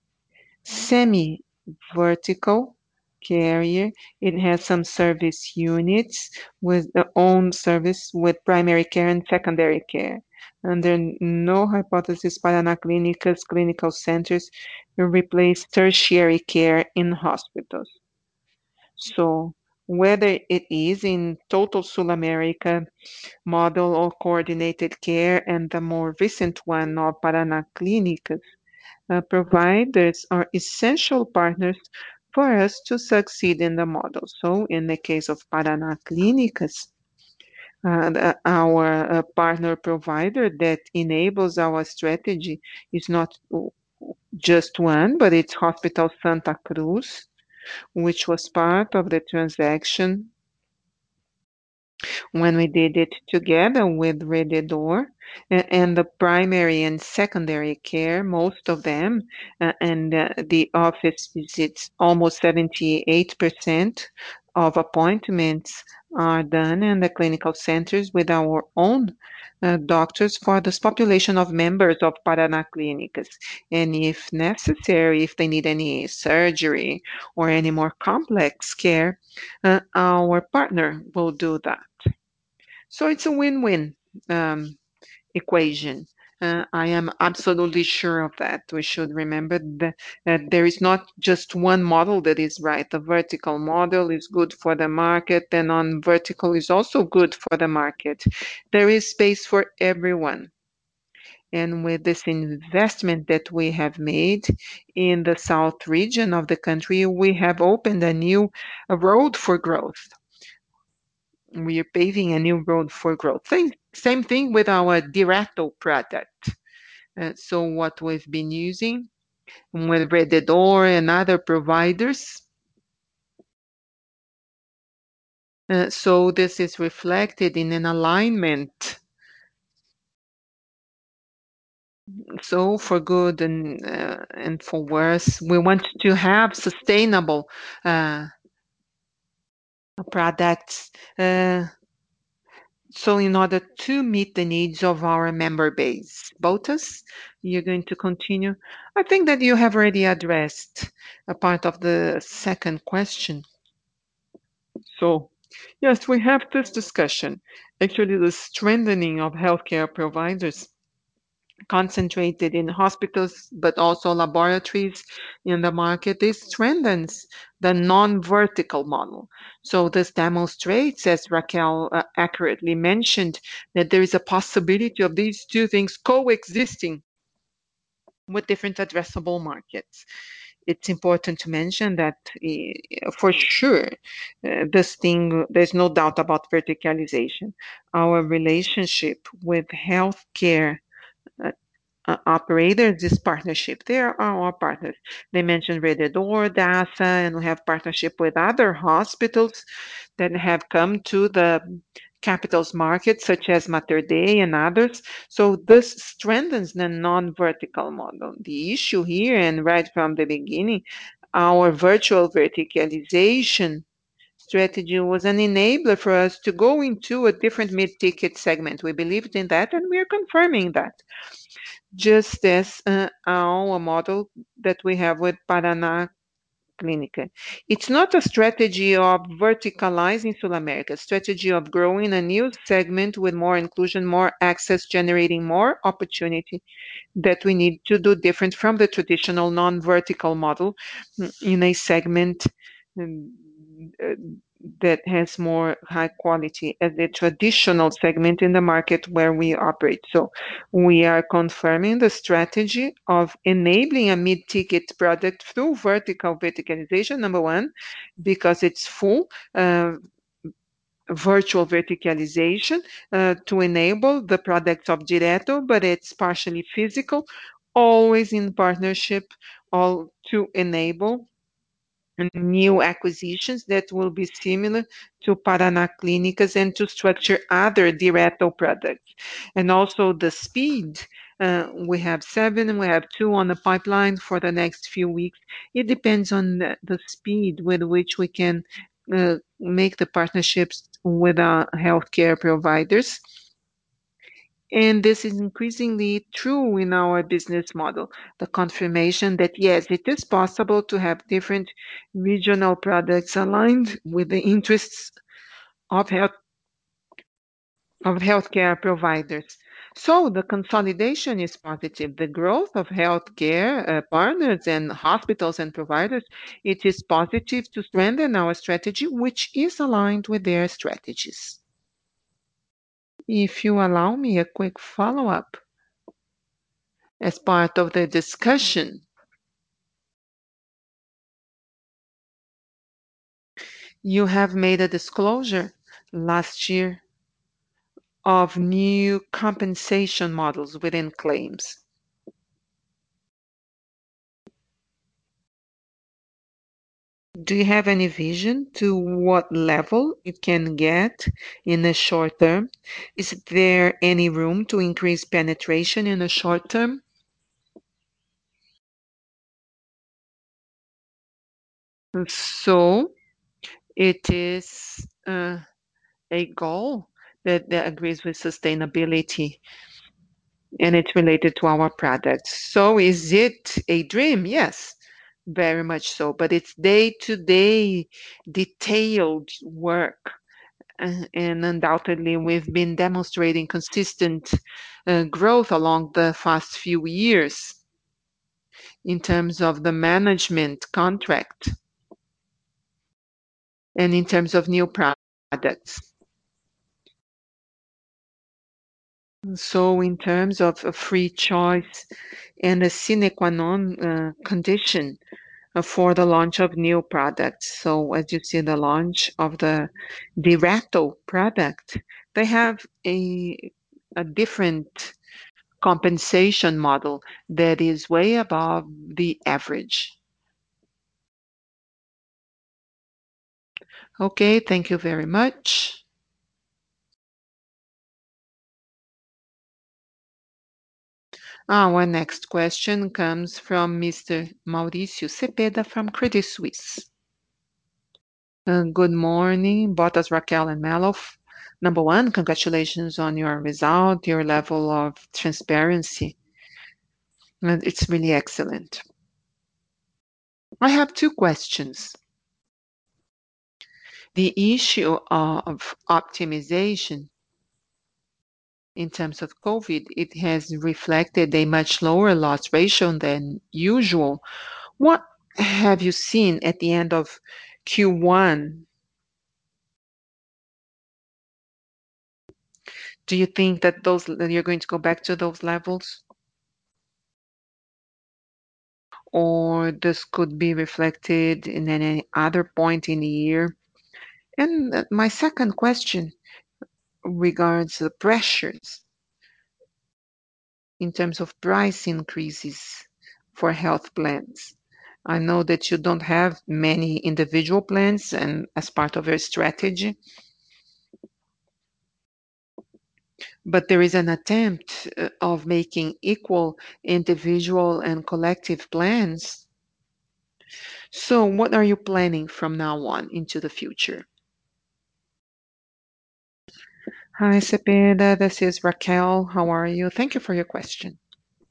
semi-vertical carrier. It has some service units with their own service with primary care and secondary care. Under no hypothesis, Paraná Clínicas clinical centers will replace tertiary care in hospitals. So whether it is in total SulAmérica model or coordinated care and the more recent one of Paraná Clínicas, uh, providers are essential partners for us to succeed in the model. So in the case of Paraná Clínicas, uh, the- our uh, partner provider that enables our strategy is not just one, but it's Hospital Santa Cruz, which was part of the transaction when we did it together with Rede D'Or, a- and the primary and secondary care, most of them, uh, and uh, the office visits, almost seventy-eight percent of appointments are done in the clinical centers with our own uh, doctors for this population of members of Paraná Clínicas. And if necessary, if they need any surgery or any more complex care, uh, our partner will do that. So it's a win-win um, equation. Uh, I am absolutely sure of that. We should remember that, that there is not just one model that is right. The vertical model is good for the market, and non-vertical is also good for the market. There is space for everyone. And with this investment that we have made in the south region of the country, we have opened a new a road for growth. We are paving a new road for growth. Same, same thing with our Direto product. Uh, so what we've been using with Rede D'Or and other providers. Uh, so this is reflected in an alignment. So for good and uh, and for worse, we want to have sustainable uh, products. Uh, So in order to meet the needs of our member base, Botas, you're going to continue. I think that you have already addressed a part of the second question. So Yes, we have this discussion. Actually, the strengthening of healthcare providers concentrated in hospitals, but also laboratories in the market. This strengthens the non-vertical model. So this demonstrates, as Raquel uh, accurately mentioned, that there is a possibility of these two things coexisting with different addressable markets. It's important to mention that uh, for sure, uh, this thing, there's no doubt about verticalization. Our relationship with healthcare uh, uh, operators is partnership. They are our partners. They mentioned Rede D'Or, DASA, and we have partnership with other hospitals that have come to the capitals market, such as Mater Dei and others. So this strengthens the non-vertical model. The issue here, and right from the beginning, our virtual verticalization strategy was an enabler for us to go into a different mid-ticket segment. We believed in that, and we are confirming that. Just as uh, our model that we have with Paraná Clínica. It's not a strategy of verticalizing SulAmérica, a strategy of growing a new segment with more inclusion, more access, generating more opportunity that we need to do different from the traditional non-vertical model mm, in a segment mm, uh, that has more high quality as the traditional segment in the market where we operate. So we are confirming the strategy of enabling a mid-ticket product through vertical verticalization, number one, because it's full uh, virtual verticalization uh, to enable the products of Direto, but it's partially physical, always in partnership, all to enable new acquisitions that will be similar to Paraná Clínicas and to structure other Direto products. And also the speed, uh, we have seven and we have two on the pipeline for the next few weeks. It depends on the, the speed with which we can uh, make the partnerships with our healthcare providers. And this is increasingly true in our business model. The confirmation that yes, it is possible to have different regional products aligned with the interests of health of healthcare providers. So the consolidation is positive. The growth of healthcare uh, partners and hospitals and providers, it is positive to strengthen our strategy, which is aligned with their strategies. If you allow me a quick follow-up as part of the discussion, you have made a disclosure last year of new compensation models within claims. Do you have any vision to what level it can get in the short term? Is there any room to increase penetration in the short term? So it is uh, a goal that, that agrees with sustainability and it's related to our products. So is it a dream? Yes, very much so. But it's day-to-day detailed work. Uh, and undoubtedly, we've been demonstrating consistent uh, growth along the past few years in terms of the management contract and in terms of new products. So in terms of a free choice and a sine qua non uh, condition uh, for the launch of new products. So as you see the launch of the Direto product, they have a, a different compensation model that is way above the average. Okay, thank you very much. Our next question comes from Mister Mauricio Cepeda from Credit Suisse. Uh, good morning, Bottas, Raquel, and Malof. Number one, congratulations on your result, your level of transparency. And it's really excellent. I have two questions. the issue of optimization in terms of COVID, it has reflected a much lower loss ratio than usual. What have you seen at the end of Q one? Do you think that those that you're going to go back to those levels? Or this could be reflected in any other point in the year? And uh, my second question regards the pressures in terms of price increases for health plans. I know that you don't have many individual plans and as part of your strategy, but there is an attempt uh, of making equal individual and collective plans. So what are you planning from now on into the future? Hi, Cepeda. This is Raquel. How are you? Thank you for your question.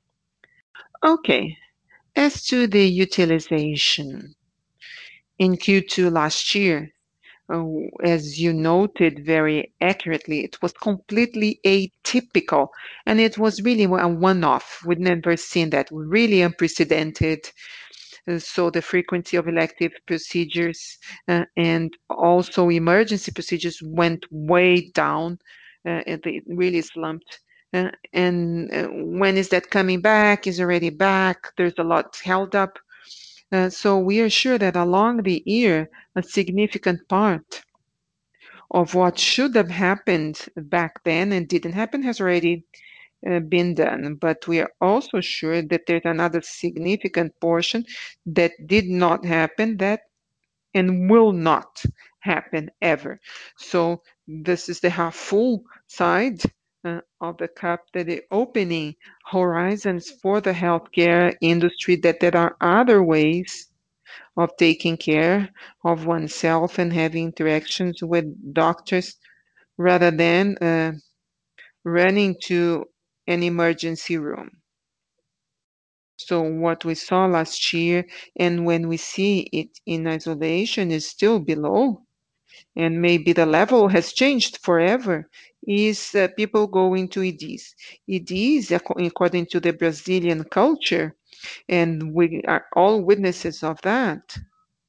Okay. As to the utilization in Q two last year, uh, as you noted very accurately, it was completely atypical and it was really a one-off. We'd never seen that, really unprecedented. Uh, So the frequency of elective procedures uh, and also emergency procedures went way down. Uh, and they really slumped. Uh, and uh, when is that coming back? Is already back. There's a lot held up. Uh, so we are sure that along the year, a significant part of what should have happened back then and didn't happen has already uh, been done. But we are also sure that there's another significant portion that did not happen that and will not happen ever. So this is the half full side uh, of the cup, that the opening horizons for the healthcare industry, that there are other ways of taking care of oneself and having interactions with doctors rather than uh, running to an emergency room. So what we saw last year, and when we see it in isolation, is still below, and maybe the level has changed forever, is uh, people going to E Ds. E Ds, ac- according to the Brazilian culture, and we are all witnesses of that,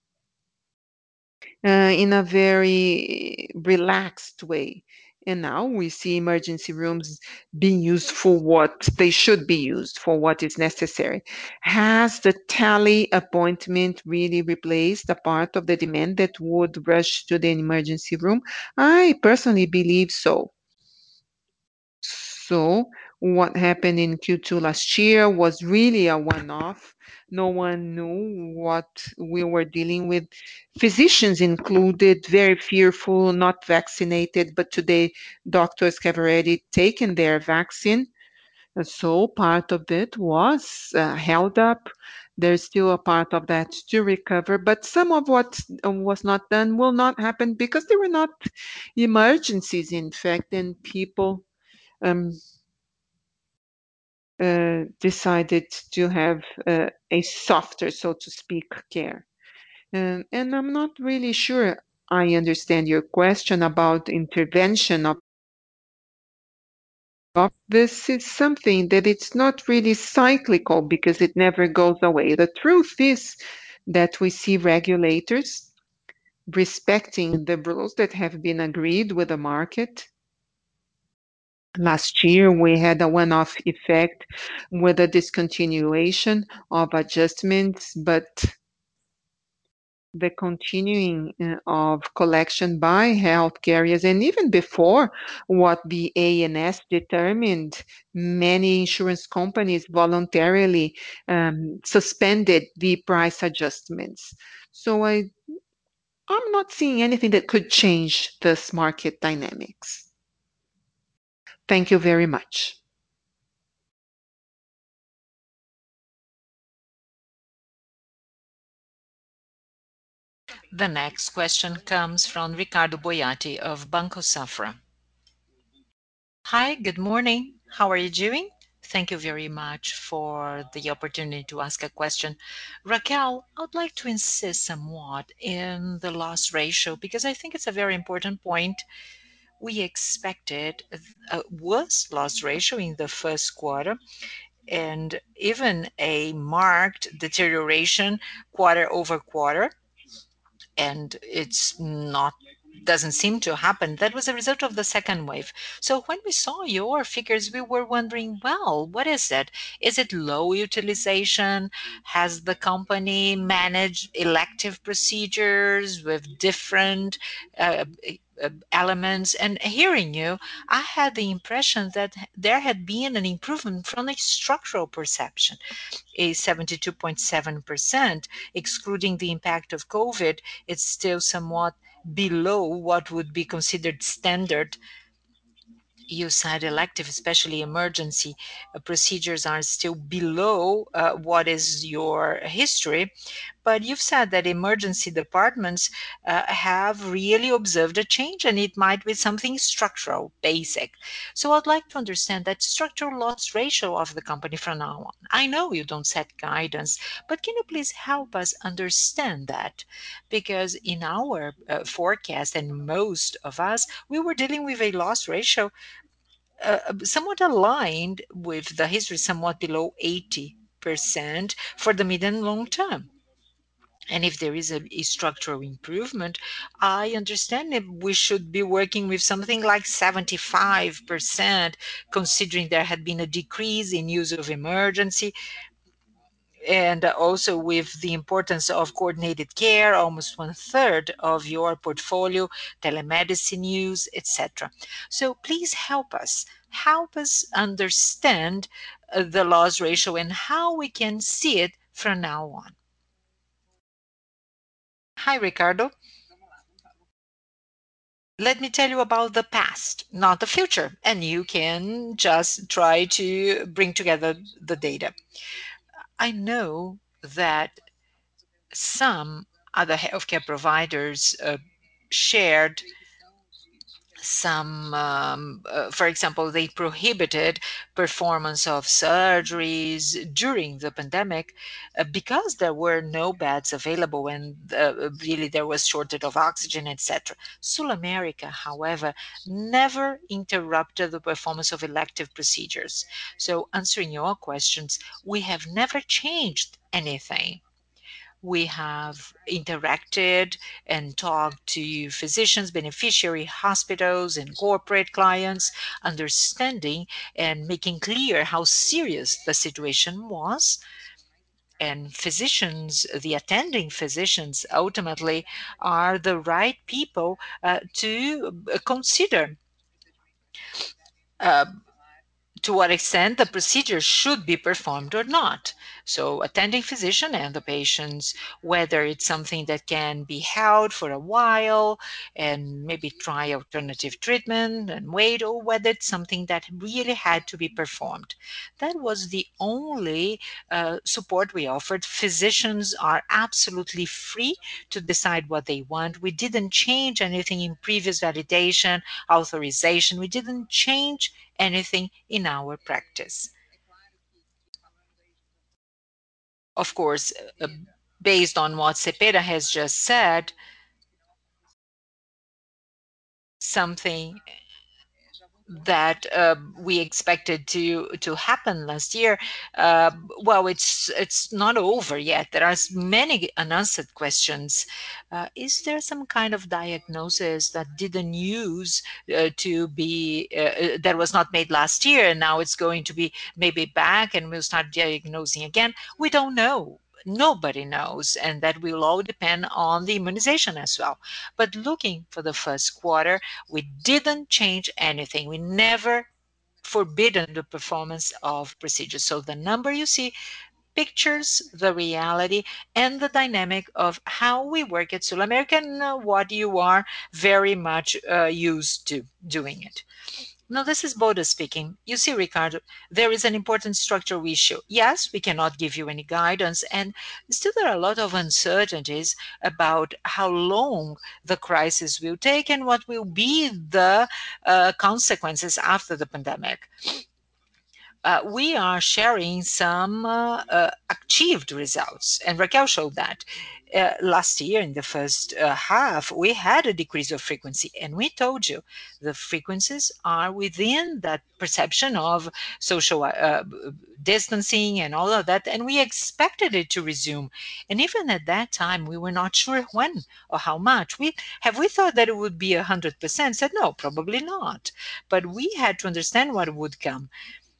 uh, in a very relaxed way. And now we see emergency rooms being used for what they should be used, for what is necessary. Has the tele appointment really replaced a part of the demand that would rush to the emergency room? I personally believe so. So what happened in Q two last year was really a one-off. No one knew what we were dealing with. Physicians included, very fearful, not vaccinated, but today doctors have already taken their vaccine. And so part of it was uh, held up. There's still a part of that to recover, but some of what uh, was not done will not happen because they were not emergencies, in fact, and people um, uh, decided to have uh, a softer, so to speak, care. Um, and I'm not really sure I understand your question about intervention of of this is something that it's not really cyclical because it never goes away. The truth is that we see regulators respecting the rules that have been agreed with the market. Last year, we had a one-off effect with a discontinuation of adjustments, but the continuing uh, of collection by health carriers, and even before what the A N S determined, many insurance companies voluntarily um, suspended the price adjustments. So I, I'm not seeing anything that could change this market dynamics. Thank you very much. The next question comes from Ricardo Boiati of Banco Safra. Hi, good morning. How are you doing? Thank you very much for the opportunity to ask a question. Raquel, I would like to insist somewhat in the loss ratio because I think it's a very important point. We expected a worse loss ratio in the first quarter and even a marked deterioration quarter over quarter, and it's not doesn't seem to happen. That was a result of the second wave. So when we saw your figures, we were wondering, well, what is it? Is it low utilization? Has the company managed elective procedures with different uh, uh, elements? And hearing you, I had the impression that there had been an improvement from a structural perception. A seventy-two point seven percent, excluding the impact of COVID, it's still somewhat below what would be considered standard. You said elective, especially emergency uh, procedures, are still below uh, what is your history. But you've said that emergency departments uh, have really observed a change, and it might be something structural, basic. So I'd like to understand that structural loss ratio of the company from now on. I know you don't set guidance, but can you please help us understand that? Because in our uh, forecast, and most of us, we were dealing with a loss ratio uh, somewhat aligned with the history, somewhat below eighty percent for the mid and long term. And if there is a, a structural improvement, I understand that we should be working with something like seventy-five percent, considering there had been a decrease in use of emergency, and also with the importance of coordinated care, almost one third of your portfolio, telemedicine use, et cetera. So please help us, help us understand uh, the loss ratio and how we can see it from now on. Hi, Ricardo. Let me tell you about the past, not the future, and you can just try to bring together the data. I know that some other healthcare providers uh, shared some, um, uh, for example, they prohibited performance of surgeries during the pandemic uh, because there were no beds available and uh, really there was shortage of oxygen, et cetera. SulAmérica, however, never interrupted the performance of elective procedures. So, answering your questions, we have never changed anything. We have interacted and talked to physicians, beneficiary hospitals, and corporate clients, understanding and making clear how serious the situation was. And physicians, the attending physicians, ultimately are the right people uh, to uh, consider. Uh, to what extent the procedure should be performed or not. So, attending physician and the patients, whether it's something that can be held for a while and maybe try alternative treatment and wait, or whether it's something that really had to be performed. That was the only uh, support we offered. Physicians are absolutely free to decide what they want. We didn't change anything in previous validation, authorization. We didn't change anything in our practice. Of course, uh, based on what Cepeda has just said, something that uh, we expected to to happen last year. Uh, well, it's it's not over yet. There are many unanswered questions. Uh, is there some kind of diagnosis that didn't use uh, to be uh, uh, that was not made last year, and now it's going to be maybe back, and we'll start diagnosing again? We don't know. Nobody knows, and that will all depend on the immunization as well. But looking for the first quarter, we didn't change anything. We never forbidden the performance of procedures. So the number you see pictures the reality and the dynamic of how we work at SulAmérica and uh, what you are very much uh, used to doing it. Now, this is Boda speaking. You see, Ricardo, there is an important structural issue. Yes, we cannot give you any guidance, and still there are a lot of uncertainties about how long the crisis will take and what will be the uh, consequences after the pandemic. uh, we are sharing some uh, uh, achieved results, and Raquel showed that. Uh, last year, in the first uh, half, we had a decrease of frequency, and we told you the frequencies are within that perception of social uh, distancing and all of that, and we expected it to resume. And even at that time, we were not sure when or how much. We have we thought that it would be a hundred percent. Said no, probably not. But we had to understand what would come.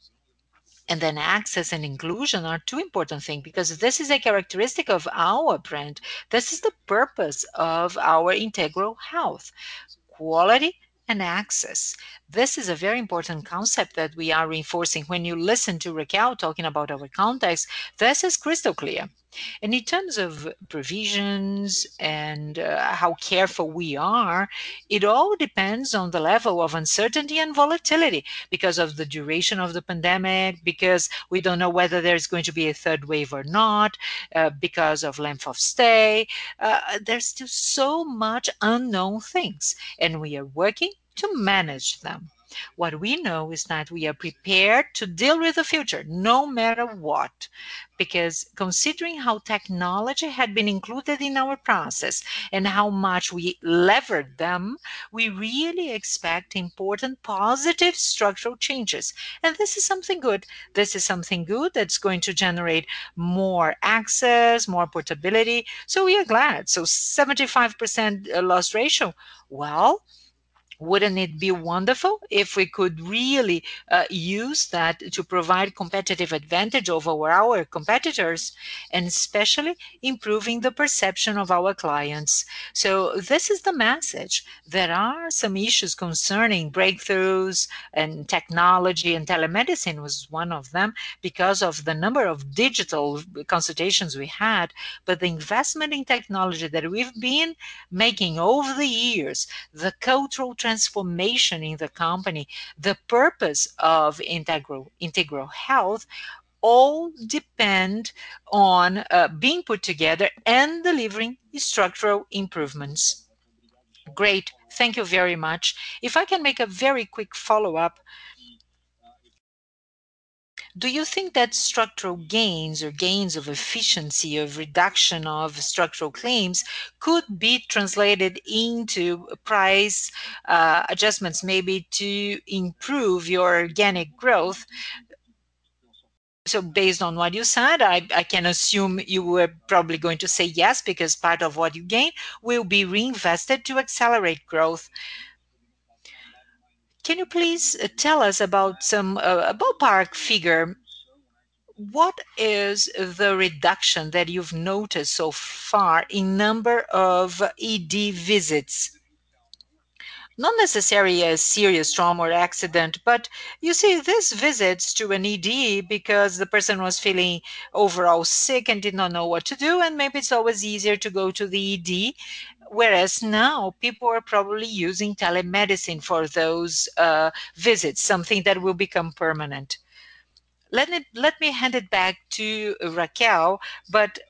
And then access and inclusion are two important things, because this is a characteristic of our brand. This is the purpose of our integral health: quality and access. This is a very important concept that we are reinforcing. When you listen to Raquel talking about our context, this is crystal clear. And in terms of provisions and uh, how careful we are, it all depends on the level of uncertainty and volatility, because of the duration of the pandemic, because we don't know whether there's going to be a third wave or not, uh, because of length of stay. Uh, there's still so much unknown things, and we are working to manage them. What we know is that we are prepared to deal with the future no matter what, because considering how technology had been included in our process and how much we levered them, we really expect important positive structural changes. And this is something good. This is something good that's going to generate more access, more portability. So we are glad. So seventy-five percent loss ratio. Well, wouldn't it be wonderful if we could really uh, use that to provide competitive advantage over our competitors, and especially improving the perception of our clients? So this is the message. There are some issues concerning breakthroughs, and technology and telemedicine was one of them, because of the number of digital consultations we had. But the investment in technology that we've been making over the years, the cultural transformation in the company, the purpose of integral integral health, all depend on uh, being put together and delivering structural improvements. Great. Thank you very much. If I can make a very quick follow up, do you think that structural gains or gains of efficiency, of reduction of structural claims, could be translated into price uh, adjustments, maybe to improve your organic growth? So, based on what you said, I, I can assume you were probably going to say yes, because part of what you gain will be reinvested to accelerate growth. Can you please uh, tell us about some uh, a ballpark figure? What is the reduction that you've noticed so far in number of E D visits? Not necessarily a serious trauma or accident, but you see, this visits to an E D because the person was feeling overall sick and did not know what to do, and maybe it's always easier to go to the E D. Whereas now people are probably using telemedicine for those uh, visits, something that will become permanent. Let me let me hand it back to Raquel, but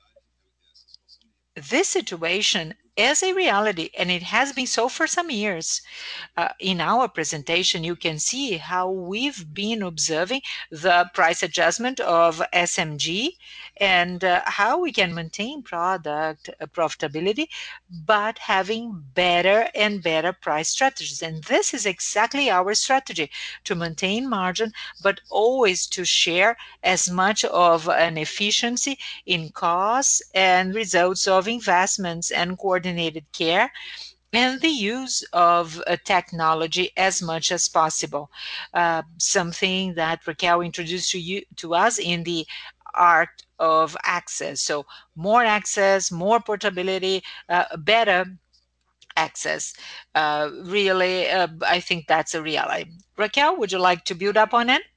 this situation is a reality, and it has been so for some years. Uh, in our presentation, you can see how we've been observing the price adjustment of S M G, and uh, how we can maintain product uh, profitability, but having better and better price strategies. And this is exactly our strategy: to maintain margin, but always to share as much of an efficiency in costs and results of investments and coordinated care, and the use of uh, technology as much as possible. Uh, something that Raquel introduced to you to us in the art of access. So more access, more portability, uh, better access. Uh, really, uh, I think that's a reality. Raquel, would you like to build up on it?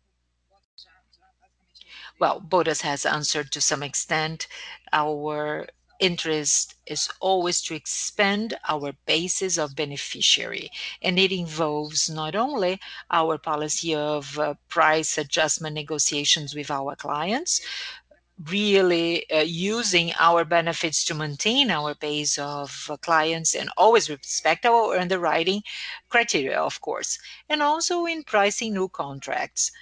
Well, Bodas has answered to some extent. Our interest is always to expand our basis of beneficiary, and it involves not only our policy of uh, price adjustment negotiations with our clients, really uh, using our benefits to maintain our base of uh, clients and always respect our underwriting criteria, of course, and also in pricing new contracts.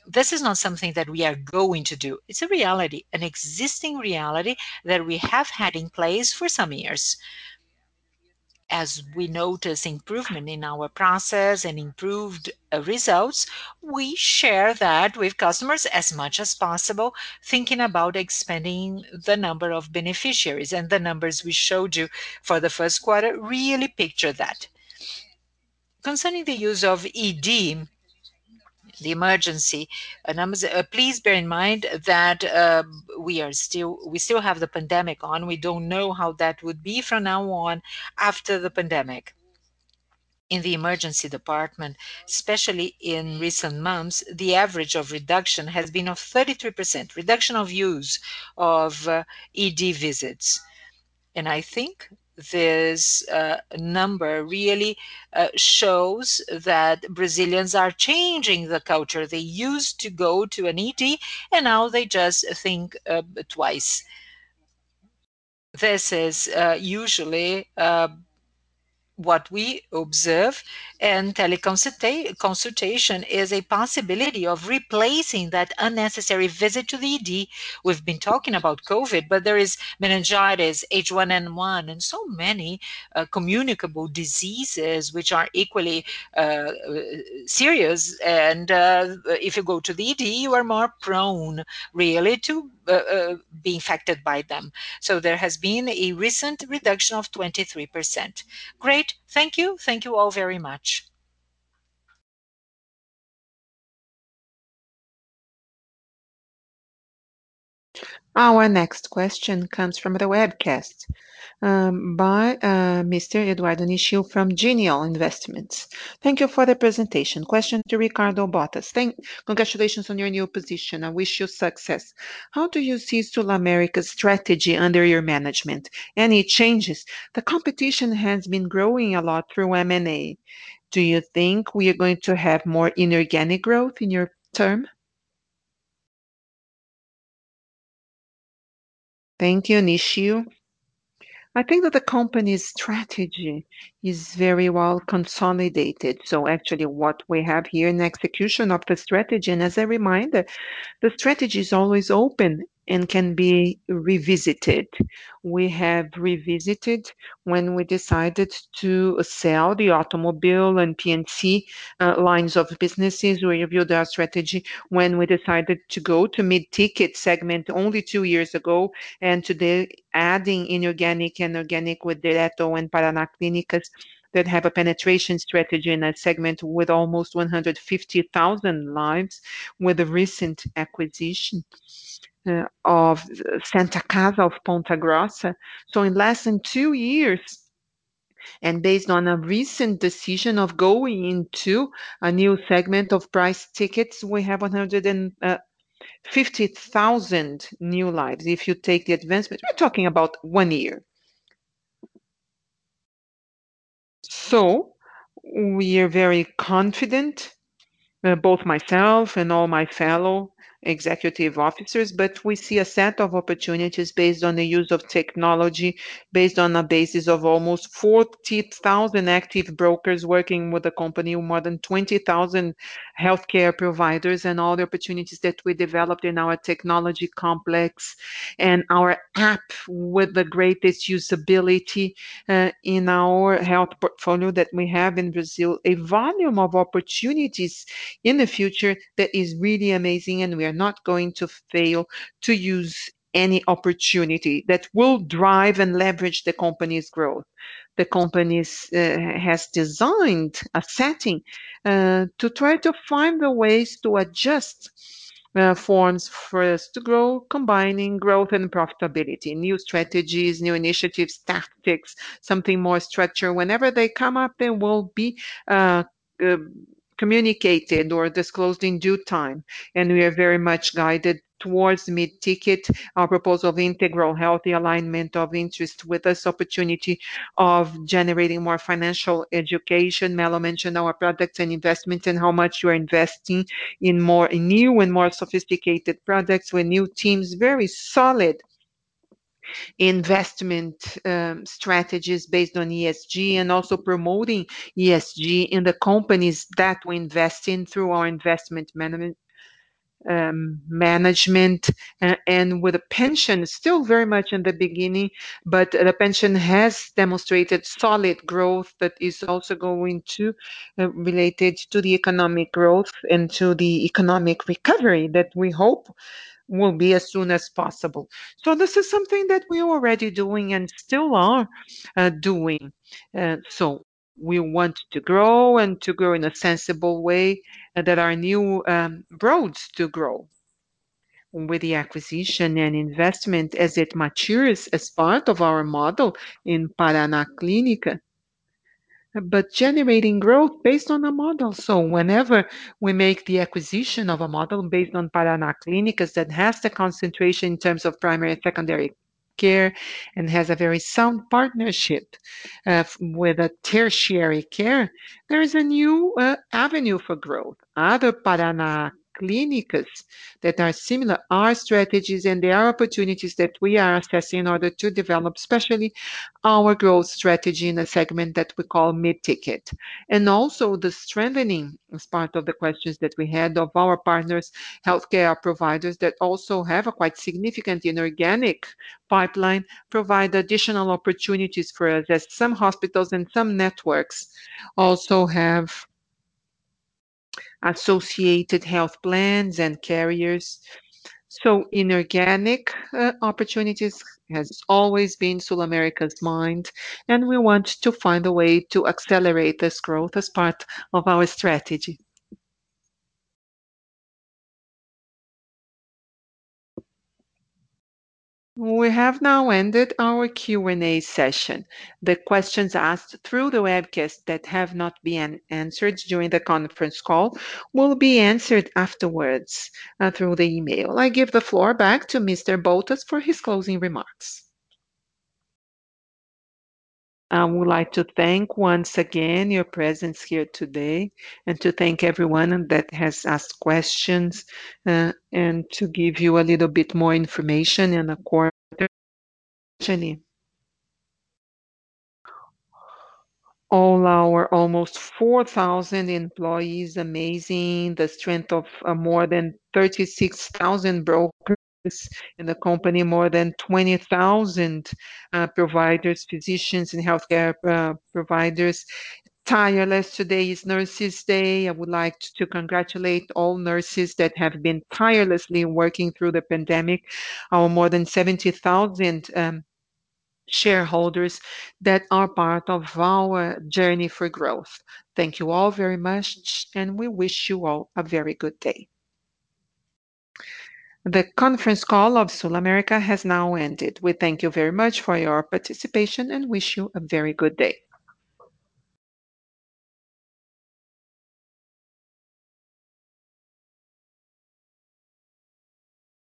This is not something that we are going to do. It's a reality, an existing reality that we have had in place for some years. As we notice improvement in our process and improved uh, results, we share that with customers as much as possible, thinking about expanding the number of beneficiaries. And the numbers we showed you for the first quarter really picture that. Concerning the use of E D, the emergency uh, numbers, uh, please bear in mind that uh, we are still we still have the pandemic on. We don't know how that would be from now on after the pandemic. In the emergency department, especially in recent months, the average of reduction has been of thirty-three percent reduction of use of uh, E D visits. And I think this uh, number really uh, shows that Brazilians are changing the culture. They used to go to an E D and now they just think uh, twice. This is uh, usually uh, what we observe, and teleconsultation is a possibility of replacing that unnecessary visit to the E D. We've been talking about COVID, but there is meningitis, H one N one, and so many uh, communicable diseases which are equally uh, serious. And uh, if you go to the E D, you are more prone, really, to uh, uh, be infected by them. So there has been a recent reduction of twenty-three percent. Great. Thank you. Thank you all very much. Our next question comes from the webcast um, by uh, Mister Eduardo Nishio from Genial Investments. Thank you for the presentation. Question to Ricardo Bottas. Thank, congratulations on your new position. I wish you success. How do you see SulAmérica's strategy under your management? Any changes? The competition has been growing a lot through M and A. Do you think we are going to have more inorganic growth in your term? Thank you, Nishio. I think that the company's strategy is very well consolidated. So actually what we have here in execution of the strategy, and as a reminder, the strategy is always open and can be revisited. We have revisited when we decided to sell the automobile and P and C uh, lines of businesses. We reviewed our strategy when we decided to go to mid-ticket segment only two years ago, and today adding inorganic and organic with Direto and Paraná Clínicas that have a penetration strategy in a segment with almost one hundred fifty thousand lives with the recent acquisition uh, of Santa Casa of Ponta Grossa. So in less than two years, and based on a recent decision of going into a new segment of price tickets, we have one hundred fifty thousand new lives. If you take the advancement, we're talking about one year. So we are very confident, uh, both myself and all my fellow executive officers, but we see a set of opportunities based on the use of technology, based on a basis of almost forty thousand active brokers working with the company, more than twenty thousand healthcare providers, and all the opportunities that we developed in our technology complex and our app with the greatest usability uh, in our health portfolio that we have in Brazil, a volume of opportunities in the future that is really amazing, and we are not going to fail to use any opportunity that will drive and leverage the company's growth. The company uh, has designed a setting uh, to try to find the ways to adjust uh, forms for us to grow, combining growth and profitability, new strategies, new initiatives, tactics, something more structured. Whenever they come up, they will be uh, uh, communicated or disclosed in due time. And we are very much guided towards mid-ticket, our proposal of integral healthy alignment of interest with this opportunity of generating more financial education. Melo mentioned our products and investments and how much you are investing in more in new and more sophisticated products with new teams, very solid investment um, strategies based on E S G, and also promoting E S G in the companies that we invest in through our investment management um, management, uh, and with a pension still very much in the beginning, but the pension has demonstrated solid growth that is also going to uh, related to the economic growth and to the economic recovery that we hope will be as soon as possible. So this is something that we're already doing and still are uh, doing. Uh, so we want to grow and to grow in a sensible way. Uh, there are new um, roads to grow with the acquisition and investment as it matures as part of our model in Paraná Clínica, but generating growth based on a model. So whenever we make the acquisition of a model based on Paraná Clínicas that has the concentration in terms of primary and secondary care and has a very sound partnership uh, with a tertiary care, there is a new uh, avenue for growth. Other Paraná Clínicas that are similar are strategies and there are opportunities that we are assessing in order to develop, especially our growth strategy in a segment that we call mid-ticket. And also the strengthening, as part of the questions that we had, of our partners, healthcare providers that also have a quite significant inorganic pipeline, provide additional opportunities for us, as some hospitals and some networks also have associated health plans and carriers. So inorganic uh, opportunities has always been SulAmérica's mind, and we want to find a way to accelerate this growth as part of our strategy. We have now ended our Q and A session. The questions asked through the webcast that have not been answered during the conference call will be answered afterwards uh, through the email. I give the floor back to Mister Bottas for his closing remarks. I would like to thank once again your presence here today and to thank everyone that has asked questions uh, and to give you a little bit more information in a quarter. Actually, all our almost four thousand employees, amazing, the strength of uh, more than thirty-six thousand brokers in the company, more than twenty thousand uh, providers, physicians and healthcare uh, providers. Tireless. Today is Nurses Day. I would like to congratulate all nurses that have been tirelessly working through the pandemic, our more than seventy thousand um, shareholders that are part of our journey for growth. Thank you all very much, and we wish you all a very good day. The conference call of SulAmérica has now ended. We thank you very much for your participation and wish you a very good day.